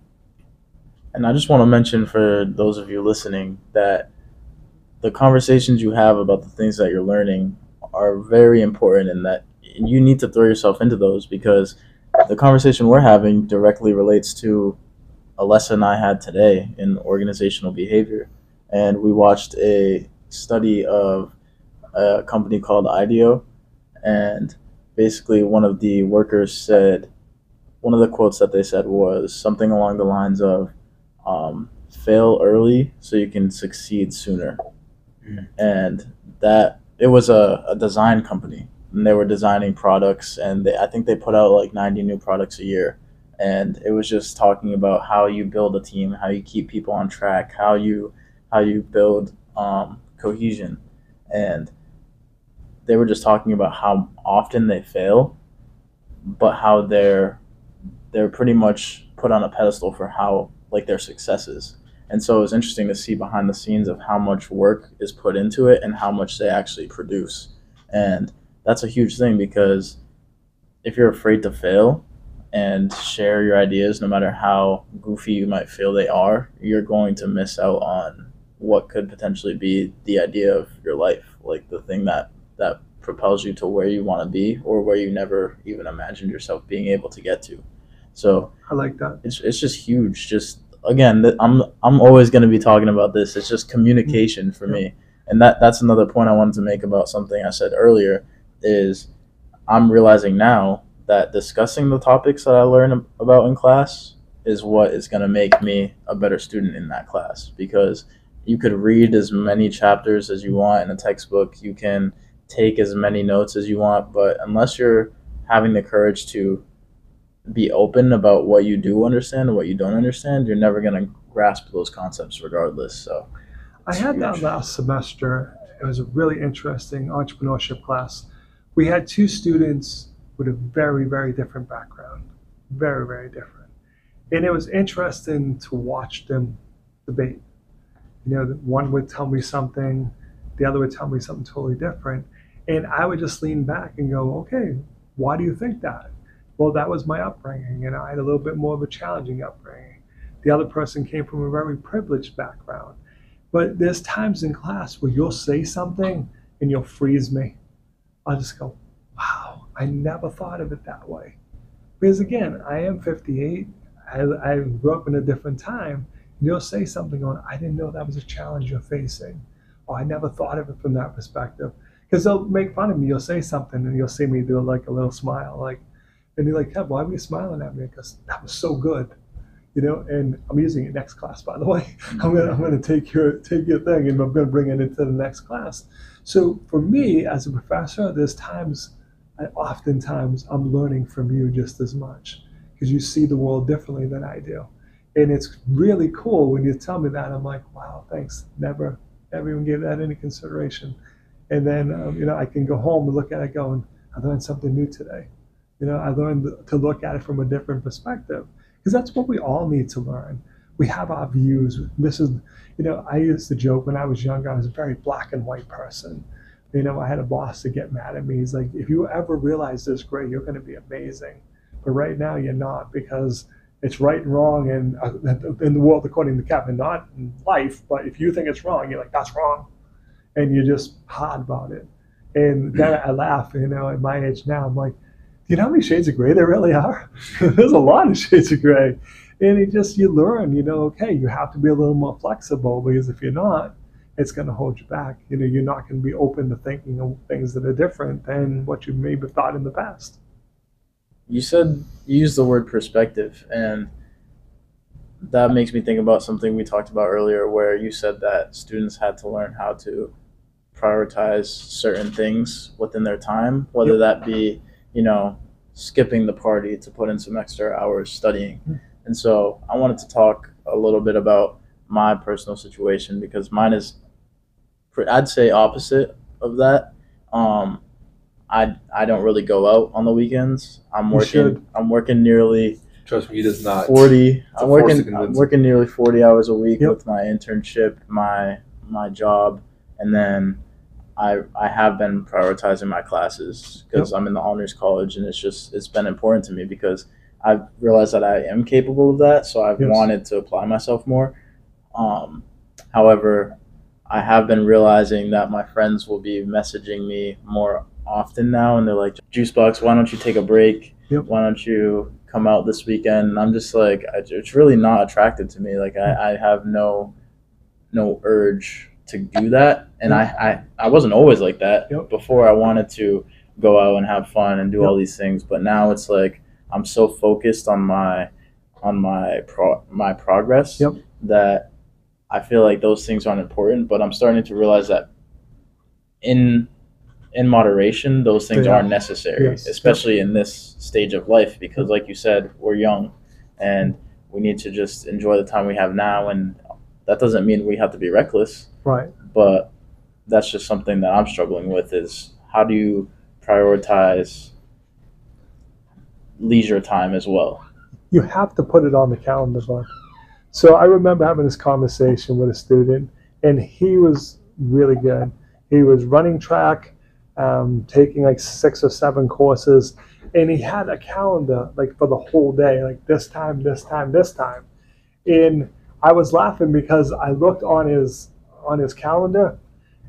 And I just want to mention for those of you listening that the conversations you have about the things that you're learning are very important, and that you need to throw yourself into those, because the conversation we're having directly relates to a lesson I had today in organizational behavior. and we watched a study of a company called IDEO, and basically one of the workers said, one of the quotes that they said was something along the lines of, um, fail early so you can succeed sooner. Mm. And that, it was a, a design company, and they were designing products, and they, I think they put out like ninety new products a year. And it was just talking about how you build a team, how you keep people on track, how you how you build um, cohesion. And they were just talking about how often they fail, but how they're they're pretty much put on a pedestal for how like their successes. And so it was interesting to see behind the scenes of how much work is put into it and how much they actually produce. And that's a huge thing, because if you're afraid to fail and share your ideas, no matter how goofy you might feel they are, you're going to miss out on what could potentially be the idea of your life, like the thing that that propels you to where you want to be, or where you never even imagined yourself being able to get to. So I like that. it's it's just huge. Just again, th- I'm I'm always going to be talking about this. It's just communication for me, and that that's another point I wanted to make about something I said earlier. Is I'm realizing now that discussing the topics that I learn about in class is what is going to make me a better student in that class, because you could read as many chapters as you want in a textbook, you can take as many notes as you want, but unless you're having the courage to be open about what you do understand and what you don't understand, you're never going to grasp those concepts regardless. So I had that last semester. It was a really interesting entrepreneurship class. We had two students with a very, very different background, very, very different. And it was interesting to watch them debate. You know, one would tell me something, the other would tell me something totally different. And I would just lean back and go, okay, why do you think that? Well, that was my upbringing, and I had a little bit more of a challenging upbringing. The other person came from a very privileged background. But there's times in class where you'll say something and you'll freeze me. I'll just go, wow, I never thought of it that way. Because again, I am fifty-eight. I, I grew up in a different time. And you'll say something on, I didn't know that was a challenge you're facing. Or I never thought of it from that perspective. Because they'll make fun of me. You'll say something and you'll see me do like a little smile. Like, and you're like, Kev, why were you smiling at me? Because that was so good. You know, and I'm using it next class, by the way. I'm gonna I'm gonna take your take your thing and I'm gonna bring it into the next class. So for me as a professor, there's times, I, oftentimes I'm learning from you just as much, because you see the world differently than I do, and it's really cool when you tell me that. I'm like, wow, thanks. Never never even gave that any consideration. And then um, you know, I can go home and look at it going, I learned something new today. You know, I learned to look at it from a different perspective. Because that's what we all need to learn. We have our views. This is, you know, I used to joke when I was younger, I was a very black and white person. You know, I had a boss to get mad at me. He's like, if you ever realize this, Gray, you're going to be amazing. But right now you're not, because it's right and wrong in, uh, in the world according to Kevin, not in life. But if you think it's wrong, you're like, that's wrong. And you're just hard about it. And then I laugh, you know, at my age now, I'm like, you know how many shades of gray there really are? There's a lot of shades of gray. And it just, you learn, you know, okay, you have to be a little more flexible, because if you're not, it's going to hold you back. You know, you're not going to be open to thinking of things that are different than what you maybe thought in the past. You said, you used the word perspective, and that makes me think about something we talked about earlier, where you said that students had to learn how to prioritize certain things within their time, whether Yep. that be, you know, skipping the party to put in some extra hours studying. Mm. And so I wanted to talk a little bit about my personal situation, because mine is, I'd say, opposite of that. Um, I I don't really go out on the weekends. I'm You working. should. I'm working nearly Trust me, he does not. forty. a I'm force to working. convince I'm him. working nearly forty hours a week Yep. with my internship, my my job, and then I I have been prioritizing my classes, because I'm in the honors college, and it's just it's been important to me, because I've realized that I am capable of that. So I've Yes. wanted to apply myself more. Um, however, I have been realizing that my friends will be messaging me more often now, and they're like, Juicebox, why don't you take a break? Yep. Why don't you come out this weekend? And I'm just like, I, it's really not attractive to me. Like I, I have no no urge to do that. And I, I, I wasn't always like that. Yep. Before I wanted to go out and have fun and do Yep. all these things, but now it's like I'm so focused on my on my pro, my progress Yep. that I feel like those things aren't important. But I'm starting to realize that in in moderation, those things They aren't are. necessary, Yes. especially in this stage of life, because like you said, we're young and we need to just enjoy the time we have now. And that doesn't mean we have to be reckless, Right. but that's just something that I'm struggling with is how do you prioritize leisure time as well? You have to put it on the calendar, bud. So I remember having this conversation with a student, and he was really good. He was running track, um, taking like six or seven courses, and he had a calendar like for the whole day, like this time, this time, this time. And I was laughing because I looked on his on his calendar,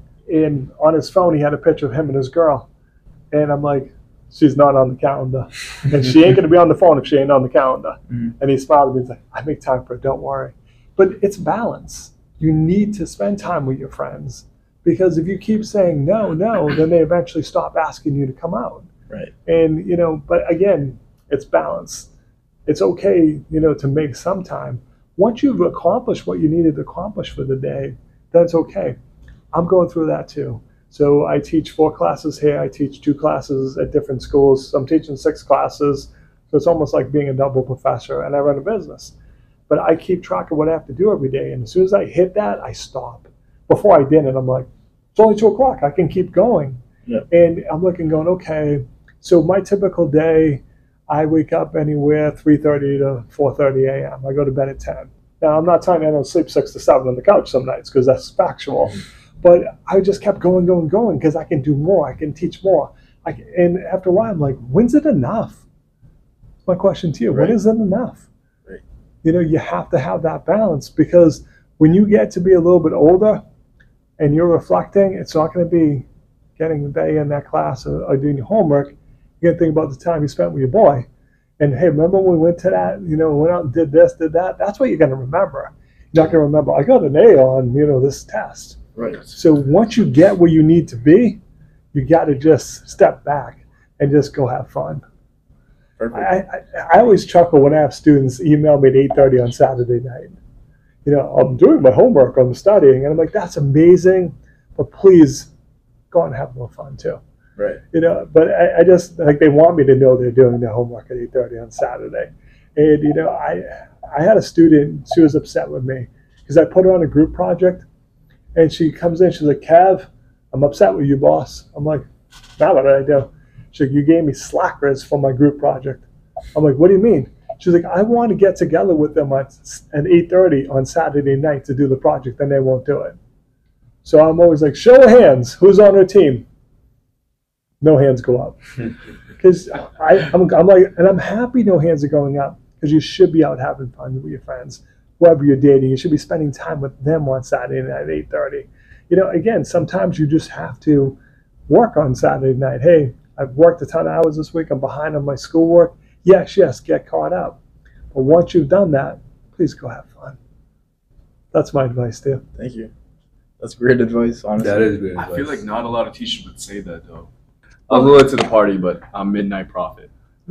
and on his phone he had a picture of him and his girl, and I'm like, she's not on the calendar, and she ain't gonna be on the phone if she ain't on the calendar. Mhm. And he smiled at me. He's like, I make time for it. Don't worry. But it's balance. You need to spend time with your friends. Because if you keep saying no, no, then they eventually stop asking you to come out. Right. And, you know, but again, it's balance. It's okay, you know, to make some time. Once you've accomplished what you needed to accomplish for the day, that's okay. I'm going through that too. So I teach four classes here. I teach two classes at different schools. So I'm teaching six classes. So it's almost like being a double professor, and I run a business. But I keep track of what I have to do every day. And as soon as I hit that, I stop. Before I did it, I'm like, it's only two o'clock. I can keep going. Yeah. And I'm looking, going, okay. So my typical day, I wake up anywhere three thirty to four thirty a.m. I go to bed at ten. Now, I'm not telling you I don't sleep six to seven on the couch some nights because that's factual. But I just kept going, going, going because I can do more. I can teach more. I can, and after a while, I'm like, when's it enough? That's my question to you. Right. When is it enough? Right. You know, you have to have that balance because when you get to be a little bit older and you're reflecting, it's not going to be getting the day in that class or, or doing your homework. You're going to think about the time you spent with your boy. And hey, remember when we went to that, you know, went out and did this, did that? That's what you're going to remember. You're not going to remember, I got an A on, you know, this test. Right. So once you get where you need to be, you got to just step back and just go have fun. Perfect. I, I, I always chuckle when I have students email me at eight thirty on Saturday night. You know, I'm doing my homework, I'm studying. And I'm like, that's amazing, but please go and have more fun too. Right. You know, but I, I just, like, they want me to know they're doing their homework at eight thirty on Saturday. And, you know, I, I had a student, she was upset with me because I put her on a group project. And she comes in, she's like, Kev, I'm upset with you, boss. I'm like, now what did I do? She's like, you gave me slackers for my group project. I'm like, what do you mean? She's like, I want to get together with them at, at eight thirty on Saturday night to do the project, and they won't do it. So I'm always like, show of hands, who's on her team? No hands go up. Because I'm, I'm like, and I'm happy no hands are going up because you should be out having fun with your friends. Whoever you're dating, you should be spending time with them on Saturday night at eight thirty. You know, again, sometimes you just have to work on Saturday night. Hey, I've worked a ton of hours this week. I'm behind on my schoolwork. Yes, yes, get caught up. But once you've done that, please go have fun. That's my advice to you. Thank you. That's great advice, honestly. That is great I advice. feel like not a lot of teachers would say that though. I was late to the party, but I'm midnight prophet.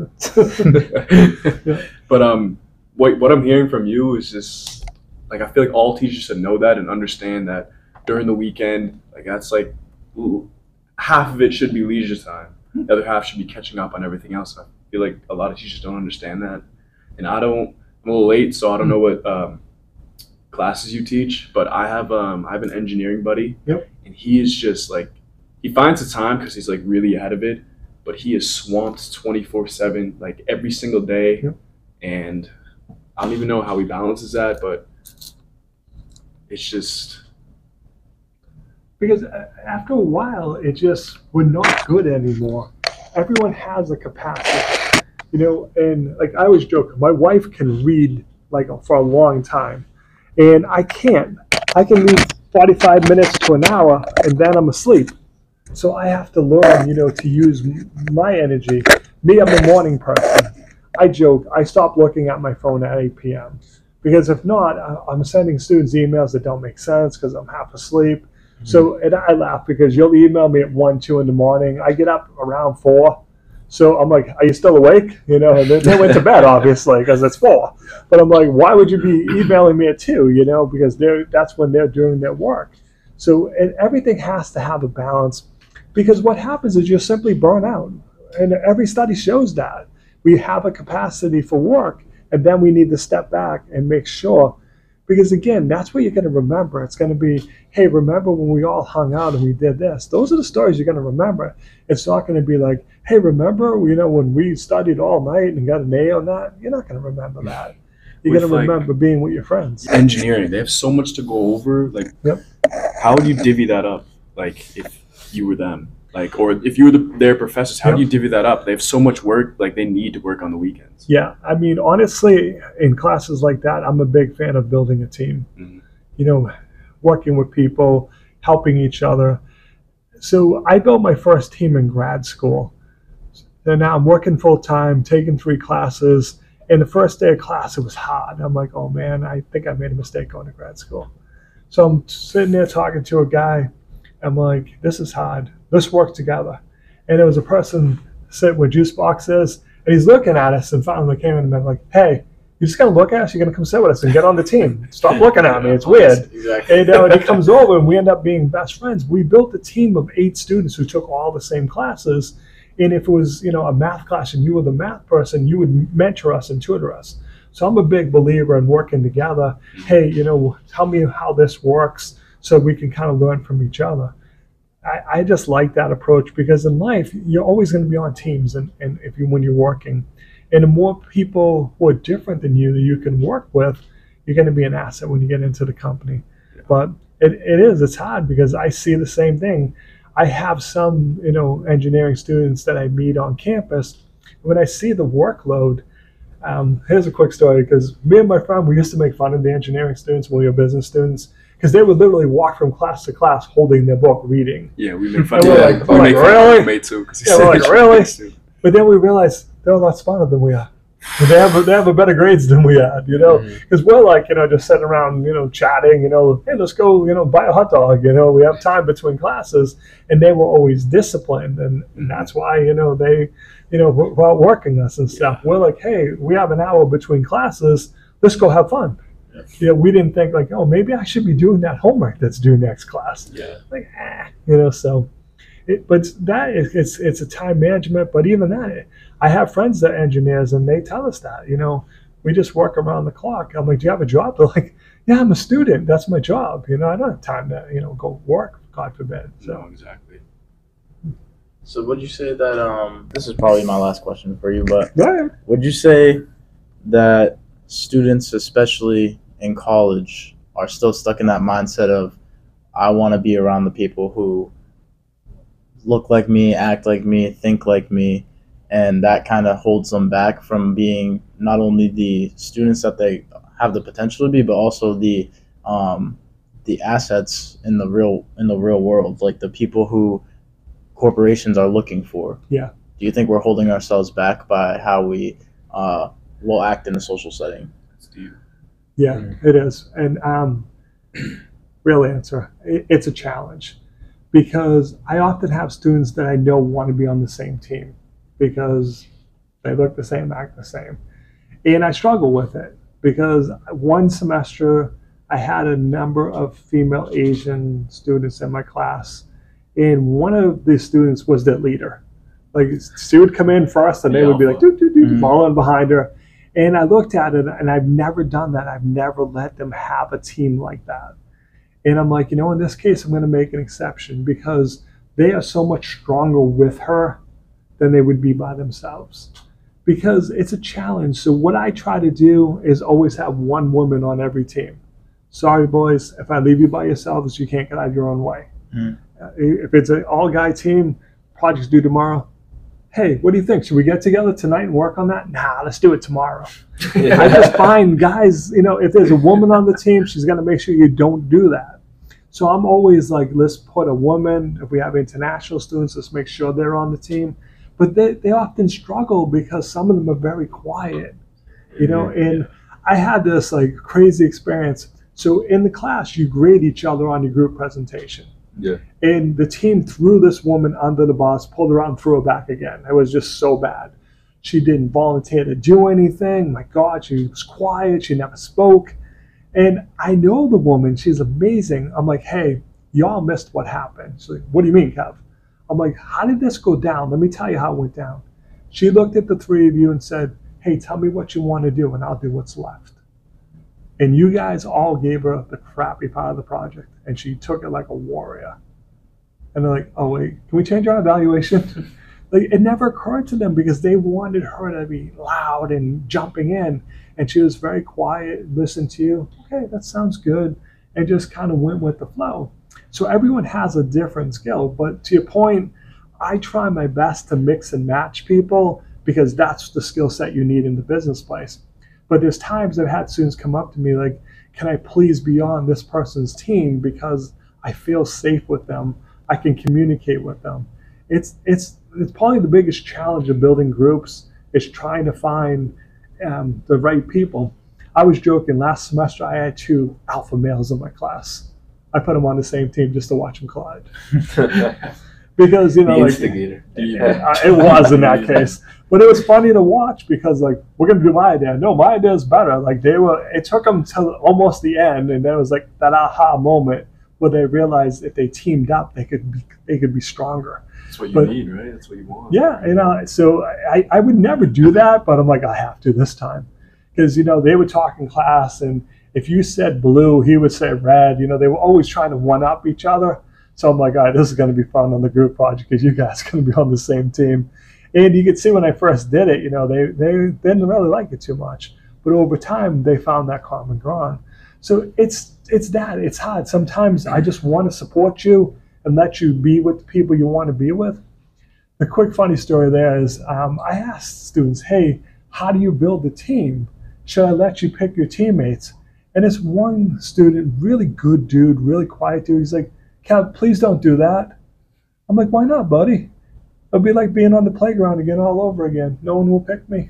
But um, what what I'm hearing from you is just like I feel like all teachers should know that and understand that during the weekend, like that's like ooh, half of it should be leisure time. The other half should be catching up on everything else. I feel like a lot of teachers don't understand that, and I don't. I'm a little late, so I don't know what um, classes you teach, but I have um I have an engineering buddy, Yep. and he is just like he finds the time because he's like really ahead of it, but he is swamped twenty-four seven like every single day, Yep. and I don't even know how he balances that, but it's just Because after a while, it just, we're not good anymore. Everyone has a capacity, you know, and like I always joke, my wife can read like for a long time, and I can't. I can read forty-five minutes to an hour, and then I'm asleep. So I have to learn, you know, to use my energy. Me, I'm a morning person. I joke, I stopped looking at my phone at eight p.m. Because if not, I- I'm sending students emails that don't make sense because I'm half asleep. Mm-hmm. So, and I laugh because you'll email me at one, two in the morning. I get up around four. So I'm like, are you still awake? You know, and they, they went to bed, obviously, because it's four. But I'm like, why would you be emailing me at two? You know, because they're that's when they're doing their work. So and everything has to have a balance, because what happens is you're simply burn out. And every study shows that. We have a capacity for work, and then we need to step back and make sure. Because again, that's what you're going to remember. It's going to be, hey, remember when we all hung out and we did this? Those are the stories you're going to remember. It's not going to be like, hey, remember, you know, when we studied all night and got an A on that? You're not going to remember that. You're going to like, remember being with your friends. Engineering, they have so much to go over. Like, yep. How would you divvy that up? Like, if you were them, like, or if you were the, their professors, how yep. do you divvy that up? They have so much work. Like, they need to work on the weekends. Yeah, I mean, honestly, in classes like that, I'm a big fan of building a team. Mm-hmm. You know, working with people, helping each other. So I built my first team in grad school. And now I'm working full time, taking three classes. And the first day of class, it was hard. I'm like, oh man, I think I made a mistake going to grad school. So I'm sitting there talking to a guy. I'm like, this is hard. Let's work together. And there was a person sitting where juice box is, and he's looking at us, and finally came in and been like, hey, you're just going to look at us? You're going to come sit with us and get on the team. Stop looking at me. It's weird. Exactly. And, uh, and he comes over, and we end up being best friends. We built a team of eight students who took all the same classes. And if it was, you know, a math class and you were the math person, you would mentor us and tutor us. So I'm a big believer in working together. Hey, you know, tell me how this works so we can kind of learn from each other. I, I just like that approach, because in life, you're always going to be on teams, and, and if you when you're working. And the more people who are different than you that you can work with, you're going to be an asset when you get into the company. Yeah. But it, it is, it's hard, because I see the same thing. I have some, you know, engineering students that I meet on campus. When I see the workload, um, here's a quick story, because me and my friend, we used to make fun of the engineering students when we were business students, because they would literally walk from class to class holding their book, reading. Yeah, we make fun of yeah, that. Like, we make really? Fun of too, yeah, we're like, really? But then we realized they're a lot smarter than we are. They have they have a better grades than we had, you know, because mm-hmm. we're like, you know, just sitting around, you know, chatting, you know, hey, let's go, you know, buy a hot dog, you know, we have time between classes, and they were always disciplined, and, and that's why, you know, they, you know, were outworking us and stuff. Yeah. We're like, hey, we have an hour between classes, let's go have fun. Yeah. You know, we didn't think like, oh, maybe I should be doing that homework that's due next class. Yeah. Like, ah, you know, so. It, but that is, it's it's a time management. But even that, I have friends that are engineers, and they tell us that, you know, we just work around the clock. I'm like, do you have a job? They're like, yeah, I'm a student. That's my job. You know, I don't have time to, you know, go work, God forbid. So. No, exactly. So would you say that, um, this is probably my last question for you, but yeah. would you say that students, especially in college, are still stuck in that mindset of, I want to be around the people who look like me, act like me, think like me, and that kind of holds them back from being not only the students that they have the potential to be, but also the um, the assets in the real in the real world, like the people who corporations are looking for. Yeah. Do you think we're holding ourselves back by how we uh, will act in a social setting? Yeah, mm-hmm. It is, and um, real answer, it, it's a challenge. Because I often have students that I know want to be on the same team because they look the same, act the same. And I struggle with it because one semester I had a number of female Asian students in my class, and one of the students was the leader. Like, she would come in first, and they yeah. would be like, doo, doo, doo, mm-hmm. following behind her. And I looked at it, and I've never done that. I've never let them have a team like that. And I'm like, you know, in this case, I'm going to make an exception because they are so much stronger with her than they would be by themselves. Because it's a challenge. So what I try to do is always have one woman on every team. Sorry, boys, if I leave you by yourselves, you can't get out of your own way. Mm. Uh, if it's an all-guy team, project's due tomorrow. Hey, what do you think? Should we get together tonight and work on that? Nah, let's do it tomorrow. Yeah. I just find guys, you know, if there's a woman on the team, she's going to make sure you don't do that. So I'm always like, let's put a woman, if we have international students, let's make sure they're on the team. But they, they often struggle because some of them are very quiet, you know, and I had this like crazy experience. So in the class, you grade each other on your group presentation. Yeah. And the team threw this woman under the bus, pulled her out and threw her back again. It was just so bad. She didn't volunteer to do anything. My God, she was quiet. She never spoke. And I know the woman. She's amazing. I'm like, hey, y'all missed what happened. She's like, what do you mean, Kev? I'm like, how did this go down? Let me tell you how it went down. She looked at the three of you and said, hey, tell me what you want to do and I'll do what's left. And you guys all gave her the crappy part of the project and she took it like a warrior. And they're like, oh wait, can we change our evaluation? Like, it never occurred to them because they wanted her to be loud and jumping in. And she was very quiet, listened to you. Okay, that sounds good. And just kind of went with the flow. So everyone has a different skill. But to your point, I try my best to mix and match people because that's the skill set you need in the business place. But there's times I've had students come up to me like, can I please be on this person's team because I feel safe with them. I can communicate with them. It's it's it's probably the biggest challenge of building groups is trying to find um, the right people. I was joking, last semester I had two alpha males in my class. I put them on the same team just to watch them collide. Because, you know, the like, instigator. it, it was in that case. But it was funny to watch because, like, we're going to do my idea. No, my idea is better. Like, they were, it took them till almost the end, and then it was like that aha moment where they realized if they teamed up, they could be, they could be stronger. That's what you But- need, right? That's what you want. Yeah, you know, so I, I would never do that, but I'm like, I have to this time. Because, you know, they would talk in class, and if you said blue, he would say red. You know, they were always trying to one-up each other. So I'm like, all right, this is going to be fun on the group project because you guys are going to be on the same team. And you could see when I first did it, you know, they, they didn't really like it too much. But over time, they found that common ground. So it's it's that. It's hard. Sometimes I just want to support you and let you be with the people you want to be with. The quick funny story there is um, I asked students, hey, how do you build a team? Should I let you pick your teammates? And this one student, really good dude, really quiet dude, he's like, Cal, please don't do that. I'm like, why not, buddy? It'll be like being on the playground again all over again. No one will pick me.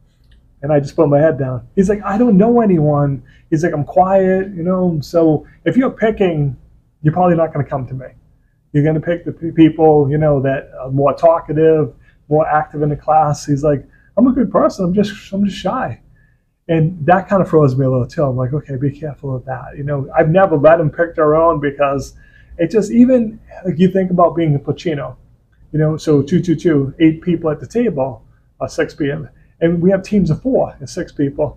And I just put my head down. He's like, I don't know anyone. He's like, I'm quiet, you know. So if you're picking, you're probably not going to come to me. You're going to pick the pe- people, you know, that are more talkative, more active in the class. He's like, I'm a good person. I'm just, I'm just shy. And that kind of froze me a little too. I'm like, okay, be careful of that. You know, I've never let them pick their own because it just, even like you think about being a Pacino, you know, so two, two, two, eight people at the table, uh, six p.m. And we have teams of four and six people.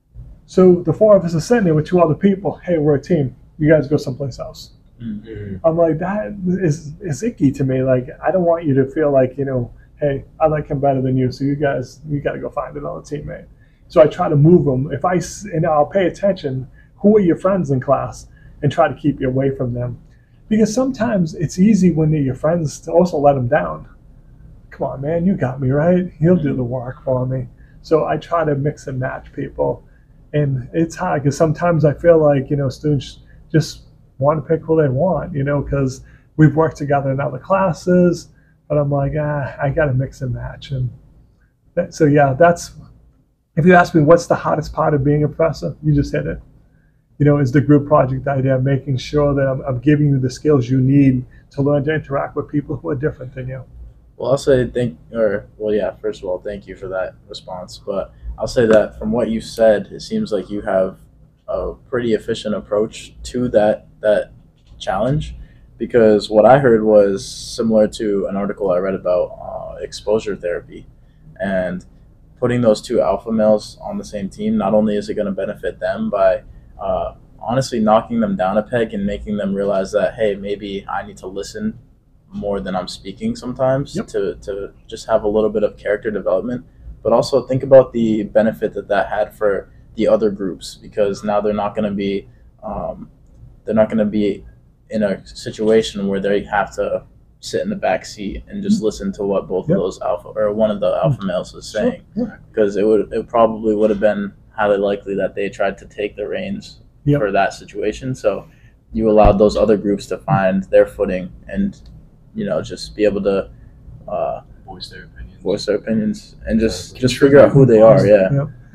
So the four of us are sitting there with two other people. Hey, we're a team. You guys go someplace else. Mm-hmm. I'm like, that is, is icky to me. Like, I don't want you to feel like, you know, hey, I like him better than you. So you guys, you got to go find another teammate. So I try to move them. If I, s- and I'll pay attention, who are your friends in class and try to keep you away from them. Because sometimes it's easy when they're your friends to also let them down. Come on, man, you got me, right? He'll do the work for me. So I try to mix and match people. And it's hard because sometimes I feel like, you know, students just want to pick who they want, you know, because we've worked together in other classes. But I'm like, ah, I got to mix and match. And that, so, yeah, that's, if you ask me what's the hardest part of being a professor, you just hit it. You know, is the group project idea, making sure that I'm, I'm giving you the skills you need to learn to interact with people who are different than you. Well, I'll say thank, or well, yeah. First of all, thank you for that response. But I'll say that from what you said, it seems like you have a pretty efficient approach to that that challenge. Because what I heard was similar to an article I read about uh, exposure therapy, and putting those two alpha males on the same team. Not only is it going to benefit them by uh, honestly knocking them down a peg and making them realize that, hey, maybe I need to listen more than I'm speaking sometimes. Yep. to, to just have a little bit of character development, but also think about the benefit that that had for the other groups, because now they're not going to be um, they're not going to be in a situation where they have to sit in the back seat and just listen to what both yep. of those alpha or one of the alpha males is saying, sure. because it would it probably would have been highly likely that they tried to take the reins yep. for that situation. So you allowed those other groups to find their footing and, you know, just be able to uh, voice their opinions, voice their opinions, and just just figure out who they are. Yeah, yep.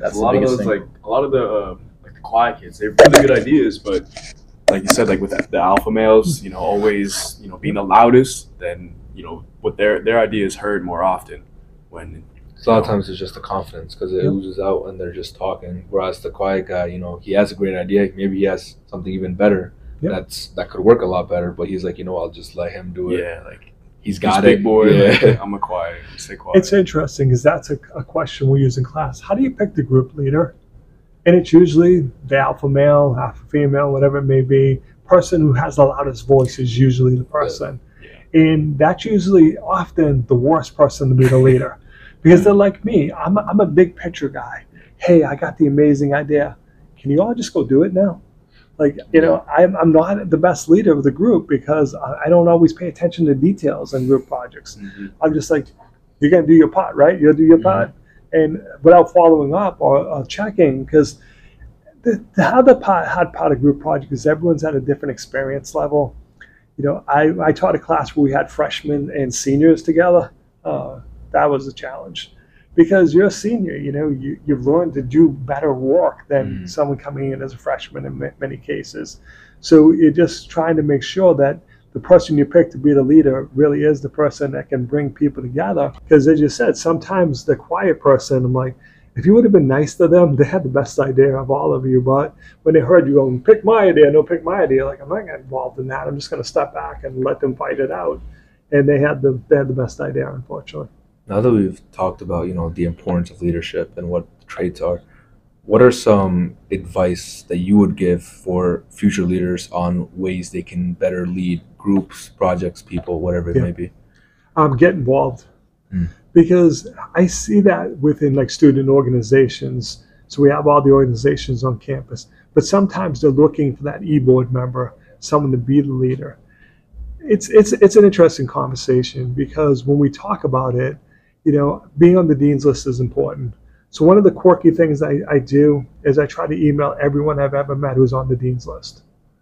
That's a the lot of biggest those thing. like a lot of the uh, like the quiet kids. They have really good ideas, but like you said, like with the alpha males, you know, always you know being the loudest, then you know what their their idea is heard more often. When So a lot of times it's just the confidence because it Yep. oozes out and they're just talking. Whereas the quiet guy, you know, he has a great idea. Maybe he has something even better Yep. that's that could work a lot better. But he's like, you know, I'll just let him do it. yeah, like He's he's got big it. boy. Yeah. Like, I'm a quiet. Stay quiet. It's interesting because that's a, a question we use in class. How do you pick the group leader? And it's usually the alpha male, alpha female, whatever it may be. Person who has the loudest voice is usually the person. Yeah. And that's usually often the worst person to be the leader because they're like me. I'm a, I'm a big picture guy. Hey, I got the amazing idea. Can you all just go do it now? Like, you know, I'm, I'm not the best leader of the group because I, I don't always pay attention to details in group projects. Mhm. I'm just like, you're going to do your part, right? You'll do your part. And without following up or, or checking, because the, the other part, hard part of group project is everyone's at a different experience level. You know, I, I taught a class where we had freshmen and seniors together. Uh, that was a challenge because you're a senior, you know, you, you've learned to do better work than Mm. someone coming in as a freshman in ma- many cases. So you're just trying to make sure that the person you pick to be the leader really is the person that can bring people together. Because as you said, sometimes the quiet person, I'm like, if you would have been nice to them, they had the best idea of all of you. But when they heard you going, pick my idea, no, pick my idea, like I'm not getting involved in that. I'm just going to step back and let them fight it out. And they had the they had the best idea, unfortunately. Now that we've talked about, you know, the importance of leadership and what the traits are, what are some advice that you would give for future leaders on ways they can better lead groups, projects, people, whatever it Yeah. may be? Um, get involved. Mm. Because I see that within like student organizations. So we have all the organizations on campus, but sometimes they're looking for that e-board member, someone to be the leader. It's it's it's an interesting conversation because when we talk about it, you know, being on the dean's list is important. So one of the quirky things I, I do is I try to email everyone I've ever met who's on the dean's list.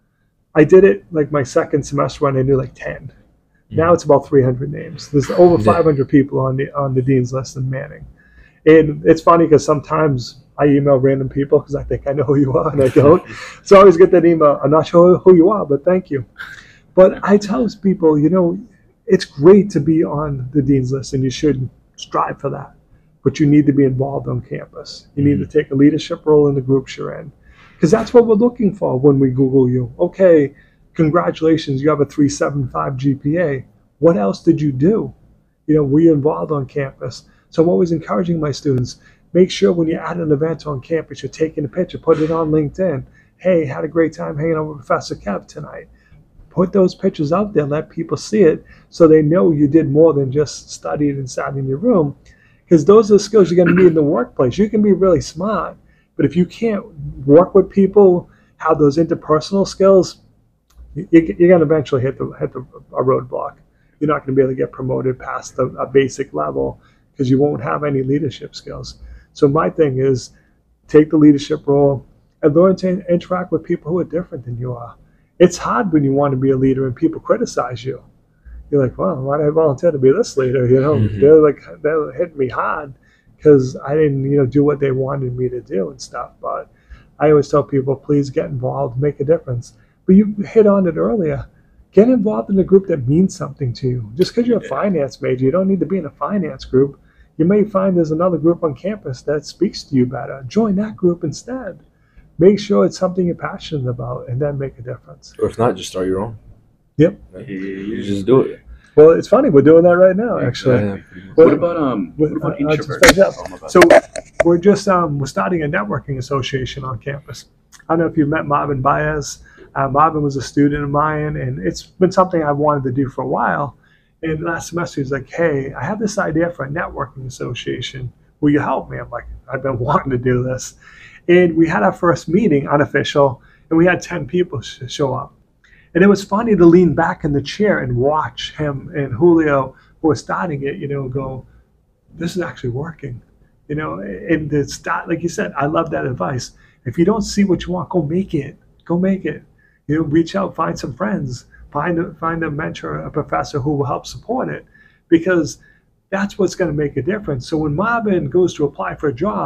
I did it like my second semester when I knew like ten. Now it's about three hundred names. There's over Yeah. five hundred people on the on the dean's list in Manning. And it's funny because sometimes I email random people because I think I know who you are and I don't. So I always get that email, I'm not sure who you are, but thank you. But I tell people, you know, it's great to be on the dean's list and you should strive for that. But you need to be involved on campus. You need to take a leadership role in the groups you're in. Because that's what we're looking for when we Google you. Okay, congratulations, you have a three point seven five G P A. What else did you do? You know, were you involved on campus? So I'm always encouraging my students, make sure when you're at an event on campus, you're taking a picture, put it on LinkedIn. Hey, had a great time hanging out with Professor Kev tonight. Put those pictures out there, let people see it so they know you did more than just studied and sat in your room. Because those are the skills you're going to need in the workplace. You can be really smart, but if you can't work with people, have those interpersonal skills, you, you're going to eventually hit the hit the a roadblock. You're not going to be able to get promoted past the, a basic level because you won't have any leadership skills. So my thing is take the leadership role and learn to interact with people who are different than you are. It's hard when you want to be a leader and people criticize you. You're like, well, why did I volunteer to be this leader? You know, Mhm. they're like, they're hitting me hard because I didn't, you know, do what they wanted me to do and stuff. But I always tell people, please get involved, make a difference. But you hit on it earlier. Get involved in a group that means something to you. Just because you're a Yeah. finance major, you don't need to be in a finance group. You may find there's another group on campus that speaks to you better. Join that group instead. Make sure it's something you're passionate about and then make a difference. Or if not, just start your own. Yep. You just do it. Well, it's funny. We're doing that right now, actually. Yeah. What- What about um? What What- about uh, uh, just introverts? finish up. Oh, my bad. So we're just um, we're starting a networking association on campus. I don't know if you've met Marvin Baez. Uh, Marvin was a student of mine, and it's been something I wanted to do for a while. And last semester, he's like, "Hey, I have this idea for a networking association. Will you help me?" I'm like, "I've been wanting to do this." And we had our first meeting, unofficial, and we had ten people sh- show up. And it was funny to lean back in the chair and watch him and Julio, who were starting it, you know, go, this is actually working. You know, and the start, like you said, I love that advice. If you don't see what you want, go make it. Go make it. You know, reach out, find some friends, find a, find a mentor, a professor who will help support it, because that's what's going to make a difference. So when Marvin goes to apply for a job,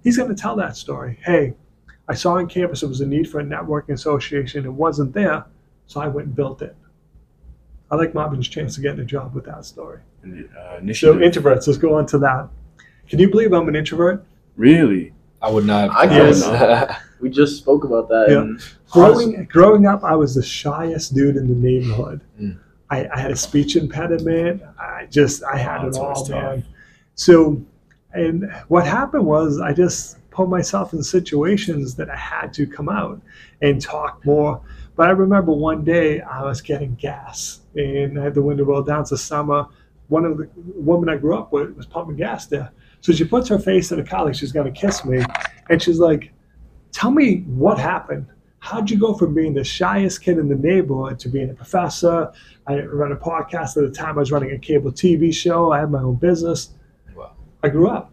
He's going to tell that story. Hey, I saw on campus there was a need for a networking association. It wasn't there, so I went and built it. I like Marvin's chance of getting a job with that story. Uh, So initiative. introverts, let's go on to that. Can you believe I'm an introvert? Really? I would not. I guess. guess. We just spoke about that. Yeah. And Growing growing up, I was the shyest dude in the neighborhood. Mm. I, I had a speech impediment. I just I had Oh, it that's all, always tough. man. So, and what happened was I just put myself in situations that I had to come out and talk more. But I remember one day I was getting gas and I had the window rolled down. It's the summer. One of the women I grew up with was pumping gas there. So she puts her face in the car like she's going to kiss me. And she's like, tell me what happened. How'd you go from being the shyest kid in the neighborhood to being a professor? I ran a podcast at the time. I was running a cable T V show. I had my own business. Wow. I grew up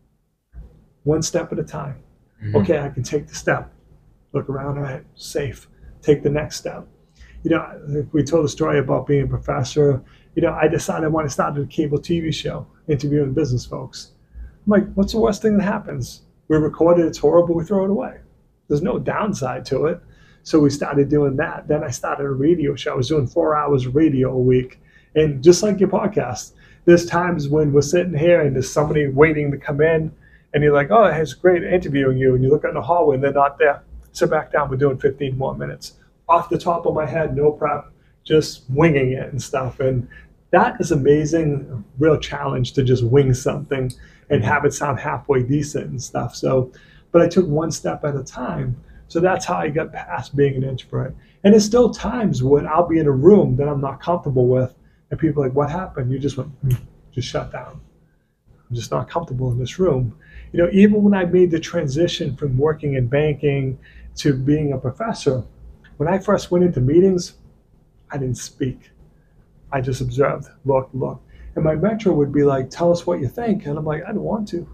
one step at a time. Mhm. Okay, I can take the step. Look around, all right, safe. Take the next step. You know, we told a story about being a professor. You know, I decided I want to start a cable T V show, interviewing business folks. I'm like, what's the worst thing that happens? We record it, it's horrible, we throw it away. There's no downside to it. So we started doing that. Then I started a radio show. I was doing four hours of radio a week. And just like your podcast, there's times when we're sitting here and there's somebody waiting to come in and you're like, oh, it's great interviewing you. And you look out in the hallway and they're not there. Sit back down, we're doing fifteen more minutes. Off the top of my head, no prep, just winging it and stuff. And that is amazing, a real challenge to just wing something and have it sound halfway decent and stuff. So, but I took one step at a time. So that's how I got past being an introvert. And there's still times when I'll be in a room that I'm not comfortable with, and people are like, what happened? You just went, "Hmm," just shut down. I'm just not comfortable in this room. You know, even when I made the transition from working in banking to being a professor, when I first went into meetings, I didn't speak. I just observed, look, look. And my mentor would be like, tell us what you think. And I'm like, I don't want to.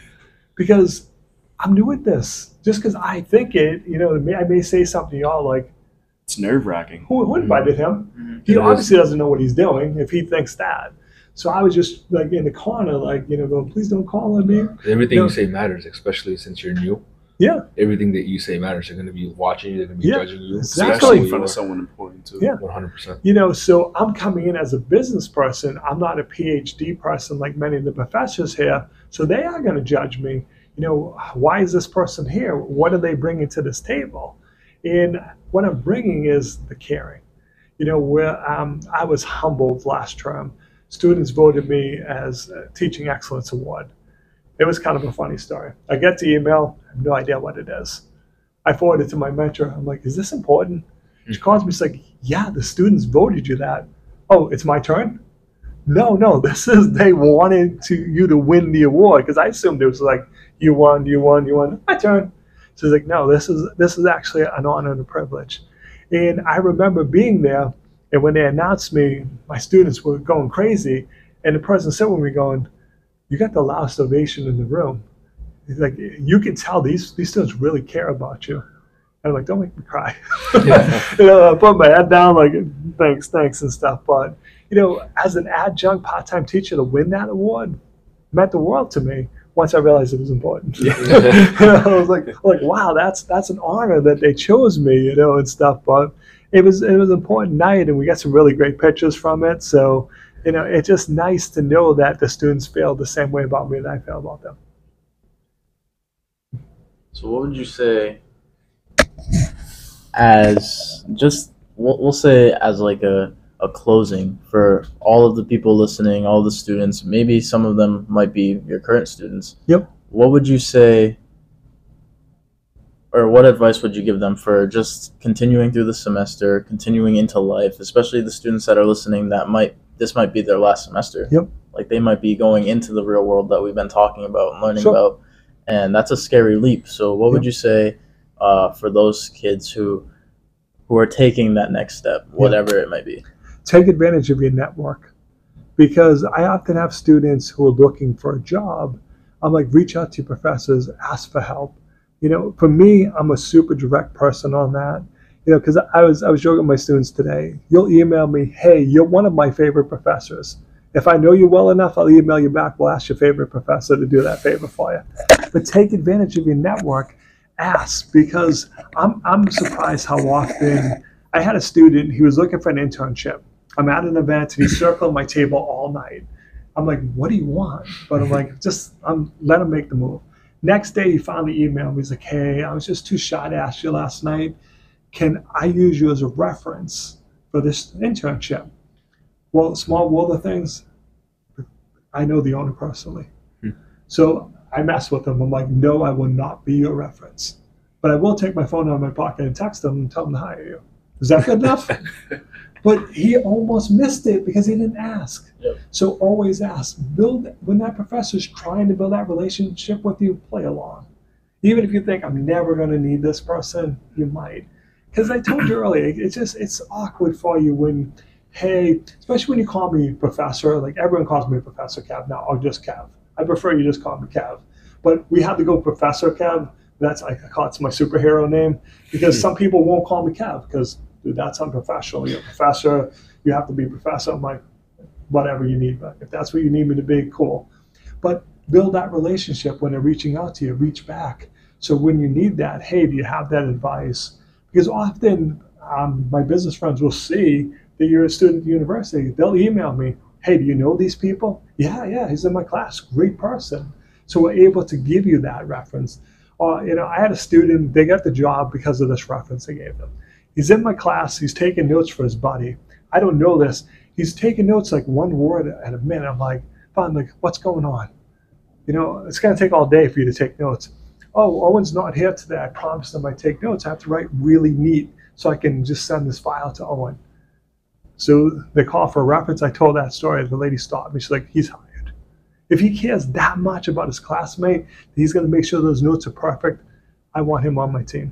Because I'm new at this. Just because I think it, you know, I may say something to y'all like, It's nerve wracking. who, who invited him? Mhm. He It obviously doesn't know what he's doing if he thinks that. So I was just like in the corner, like, you know, going, please don't call on me. Everything No. you say matters, especially since you're new. Yeah. Everything that you say matters. They're going to be watching you. They're going to be Yeah, judging you. exactly. Especially in front of someone important too. Yeah. one hundred percent. You know, so I'm coming in as a business person. I'm not a P H D person like many of the professors here. So they are going to judge me. You know, why is this person here? What are they bringing to this table? And what I'm bringing is the caring. You know, where um, I was humbled last term. Students voted me as a Teaching Excellence Award. It was kind of a funny story. I get the email, I have no idea what it is. I forwarded it to my mentor. I'm like, is this important? She calls me, she's like, yeah, the students voted you that. Oh, it's my turn? No, no, this is, they wanted to you to win the award, because I assumed it was like, you won, you won, you won, my turn. So she's like, no, this is this is actually an honor and a privilege. And I remember being there, and when they announced me, my students were going crazy, and the person sitting with me going, you got the loudest ovation in the room. He's like, you can tell these these students really care about you. And I'm like, don't make me cry. You know, I put my head down, like, thanks, thanks, and stuff. But, you know, as an adjunct part-time teacher to win that award meant the world to me once I realized it was important. Yeah. You know, I was like, like, wow, that's that's an honor that they chose me, you know, and stuff. But it was it was an important night, and we got some really great pictures from it. So, you know, it's just nice to know that the students feel the same way about me that I feel about them. So what would you say as just we'll, we'll say as like a, a closing for all of the people listening, all the students, maybe some of them might be your current students. Yep. What would you say, or what advice would you give them for just continuing through the semester, continuing into life, especially the students that are listening that might, this might be their last semester. Yep. Like they might be going into the real world that we've been talking about and learning Sure. about. And that's a scary leap. So what would Yep. you say uh, for those kids who who are taking that next step, whatever it might be? Take advantage of your network, because I often have students who are looking for a job. I'm like, reach out to your professors, ask for help. You know, for me, I'm a super direct person on that. You know, because I was I was joking with my students today. You'll email me, hey, you're one of my favorite professors, If I know you well enough, I'll email you back. We'll ask your favorite professor to do that favor for you. But take advantage of your network. Ask, because I'm, I'm surprised how often I had a student, he was looking for an internship. I'm at an event and he's circling my table all night. I'm like, what do you want? But I'm like, just um, let him make the move. Next day, he finally emailed me. He's like, hey, I was just too shy to ask you last night. Can I use you as a reference for this internship? Well, small world of things, I know the owner personally. Hmm. So I mess with him. I'm like, no, I will not be your reference. But I will take my phone out of my pocket and text him and tell him to hire you. Is that good enough? But he almost missed it because he didn't ask. Yep. So always ask. Build when that professor's trying to build that relationship with you, play along. Even if you think I'm never going to need this person, you might. Because I told you earlier, it's just it's awkward for you when, hey, especially when you call me professor. Like everyone calls me Professor Kev now, or just Kev. I prefer you just call me Kev. But we have to go Professor Kev. That's I call it my superhero name because some people won't call me Kev because dude, that's unprofessional. You're a professor. You have to be professor. I'm like, whatever you need. But if that's what you need me to be, cool. But build that relationship when they're reaching out to you. Reach back. So when you need that, hey, do you have that advice? Because often um, my business friends will see that you're a student at the university. They'll email me, hey, do you know these people? Yeah, yeah, he's in my class. Great person. So we're able to give you that reference. Uh, you know, I had a student, they got the job because of this reference I gave them. He's in my class, he's taking notes for his buddy. I don't know this. He's taking notes like one word at a minute. I'm like, fine, like, what's going on? You know, it's gonna take all day for you to take notes. Oh, Owen's not here today. I promised him I'd take notes. I have to write really neat so I can just send this file to Owen. So they call for a reference. I told that story. The lady stopped me. She's like, he's hired. If he cares that much about his classmate, he's going to make sure those notes are perfect. I want him on my team.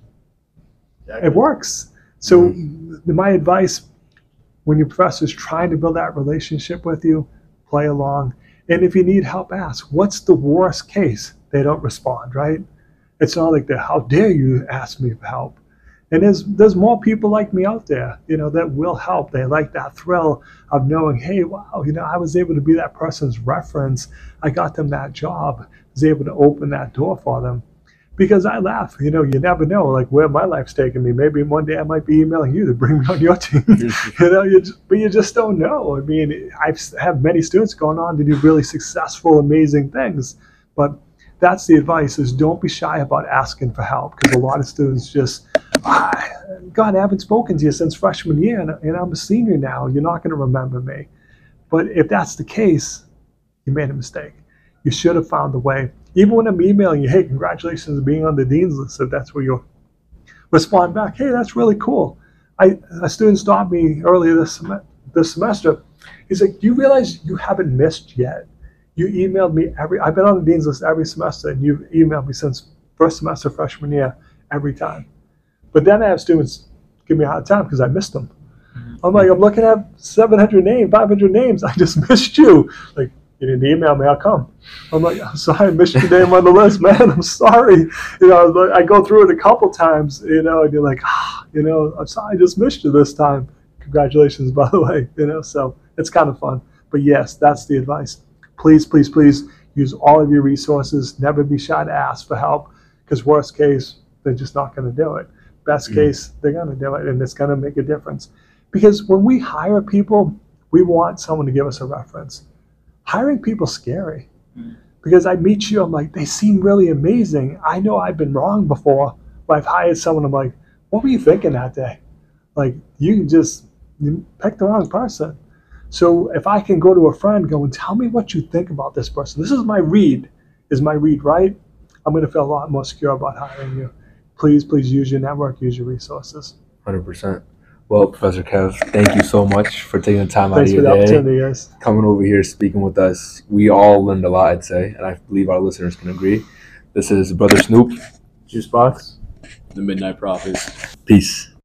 Exactly. It works. So mm-hmm. my advice, when your professor's trying to build that relationship with you, play along. And if you need help, ask. What's the worst case? They don't respond, right? It's not like, the, how dare you ask me for help? And there's there's more people like me out there, you know, that will help. They like that thrill of knowing, hey, wow, you know, I was able to be that person's reference. I got them that job. I was able to open that door for them. Because I laugh, you know, you never know, like, where my life's taking me. Maybe one day I might be emailing you to bring me on your team. you know, you just, but you just don't know. I mean, I've have many students going on to do really successful, amazing things. But that's the advice, is don't be shy about asking for help, because a lot of students just, ah, God, I haven't spoken to you since freshman year, and, and I'm a senior now. You're not going to remember me. But if that's the case, you made a mistake. You should have found a way. Even when I'm emailing you, hey, congratulations on being on the dean's list, if that's where you'll respond back, hey, that's really cool. I, a student stopped me earlier this, sem this semester. He's like, do you realize you haven't missed yet? You emailed me every, I've been on the dean's list every semester, and you've emailed me since first semester freshman year every time. But then I have students give me a hard time because I missed them. I'm like, I'm looking at seven hundred names, five hundred names. I just missed you. Like, you didn't email me, how come? I'm like, I'm sorry, I missed your name on the list, man. I'm sorry. You know, I go through it a couple times, you know, and you're like, ah, you know, I'm sorry, I just missed you this time. Congratulations, by the way, you know, so it's kind of fun. But yes, that's the advice. Please, please, please use all of your resources. Never be shy to ask for help, because worst case, they're just not going to do it. Best case, they're going to do it, and it's going to make a difference. Because when we hire people, we want someone to give us a reference. Hiring people's scary. Because I meet you, I'm like, they seem really amazing. I know I've been wrong before, but I've hired someone, I'm like, what were you thinking that day? Like, you just you picked the wrong person. So if I can go to a friend, go and tell me what you think about this person. This is my read. Is my read right? I'm going to feel a lot more secure about hiring you. Please, please use your network, use your resources. one hundred percent. Well, Professor Kev, thank you so much for taking the time Thanks out of your day. Thanks for the day, opportunity, guys. coming over here, speaking with us. We all learned a lot, I'd say, and I believe our listeners can agree. This is Brother Snoop. Juice Box. The Midnight Prophets. Peace.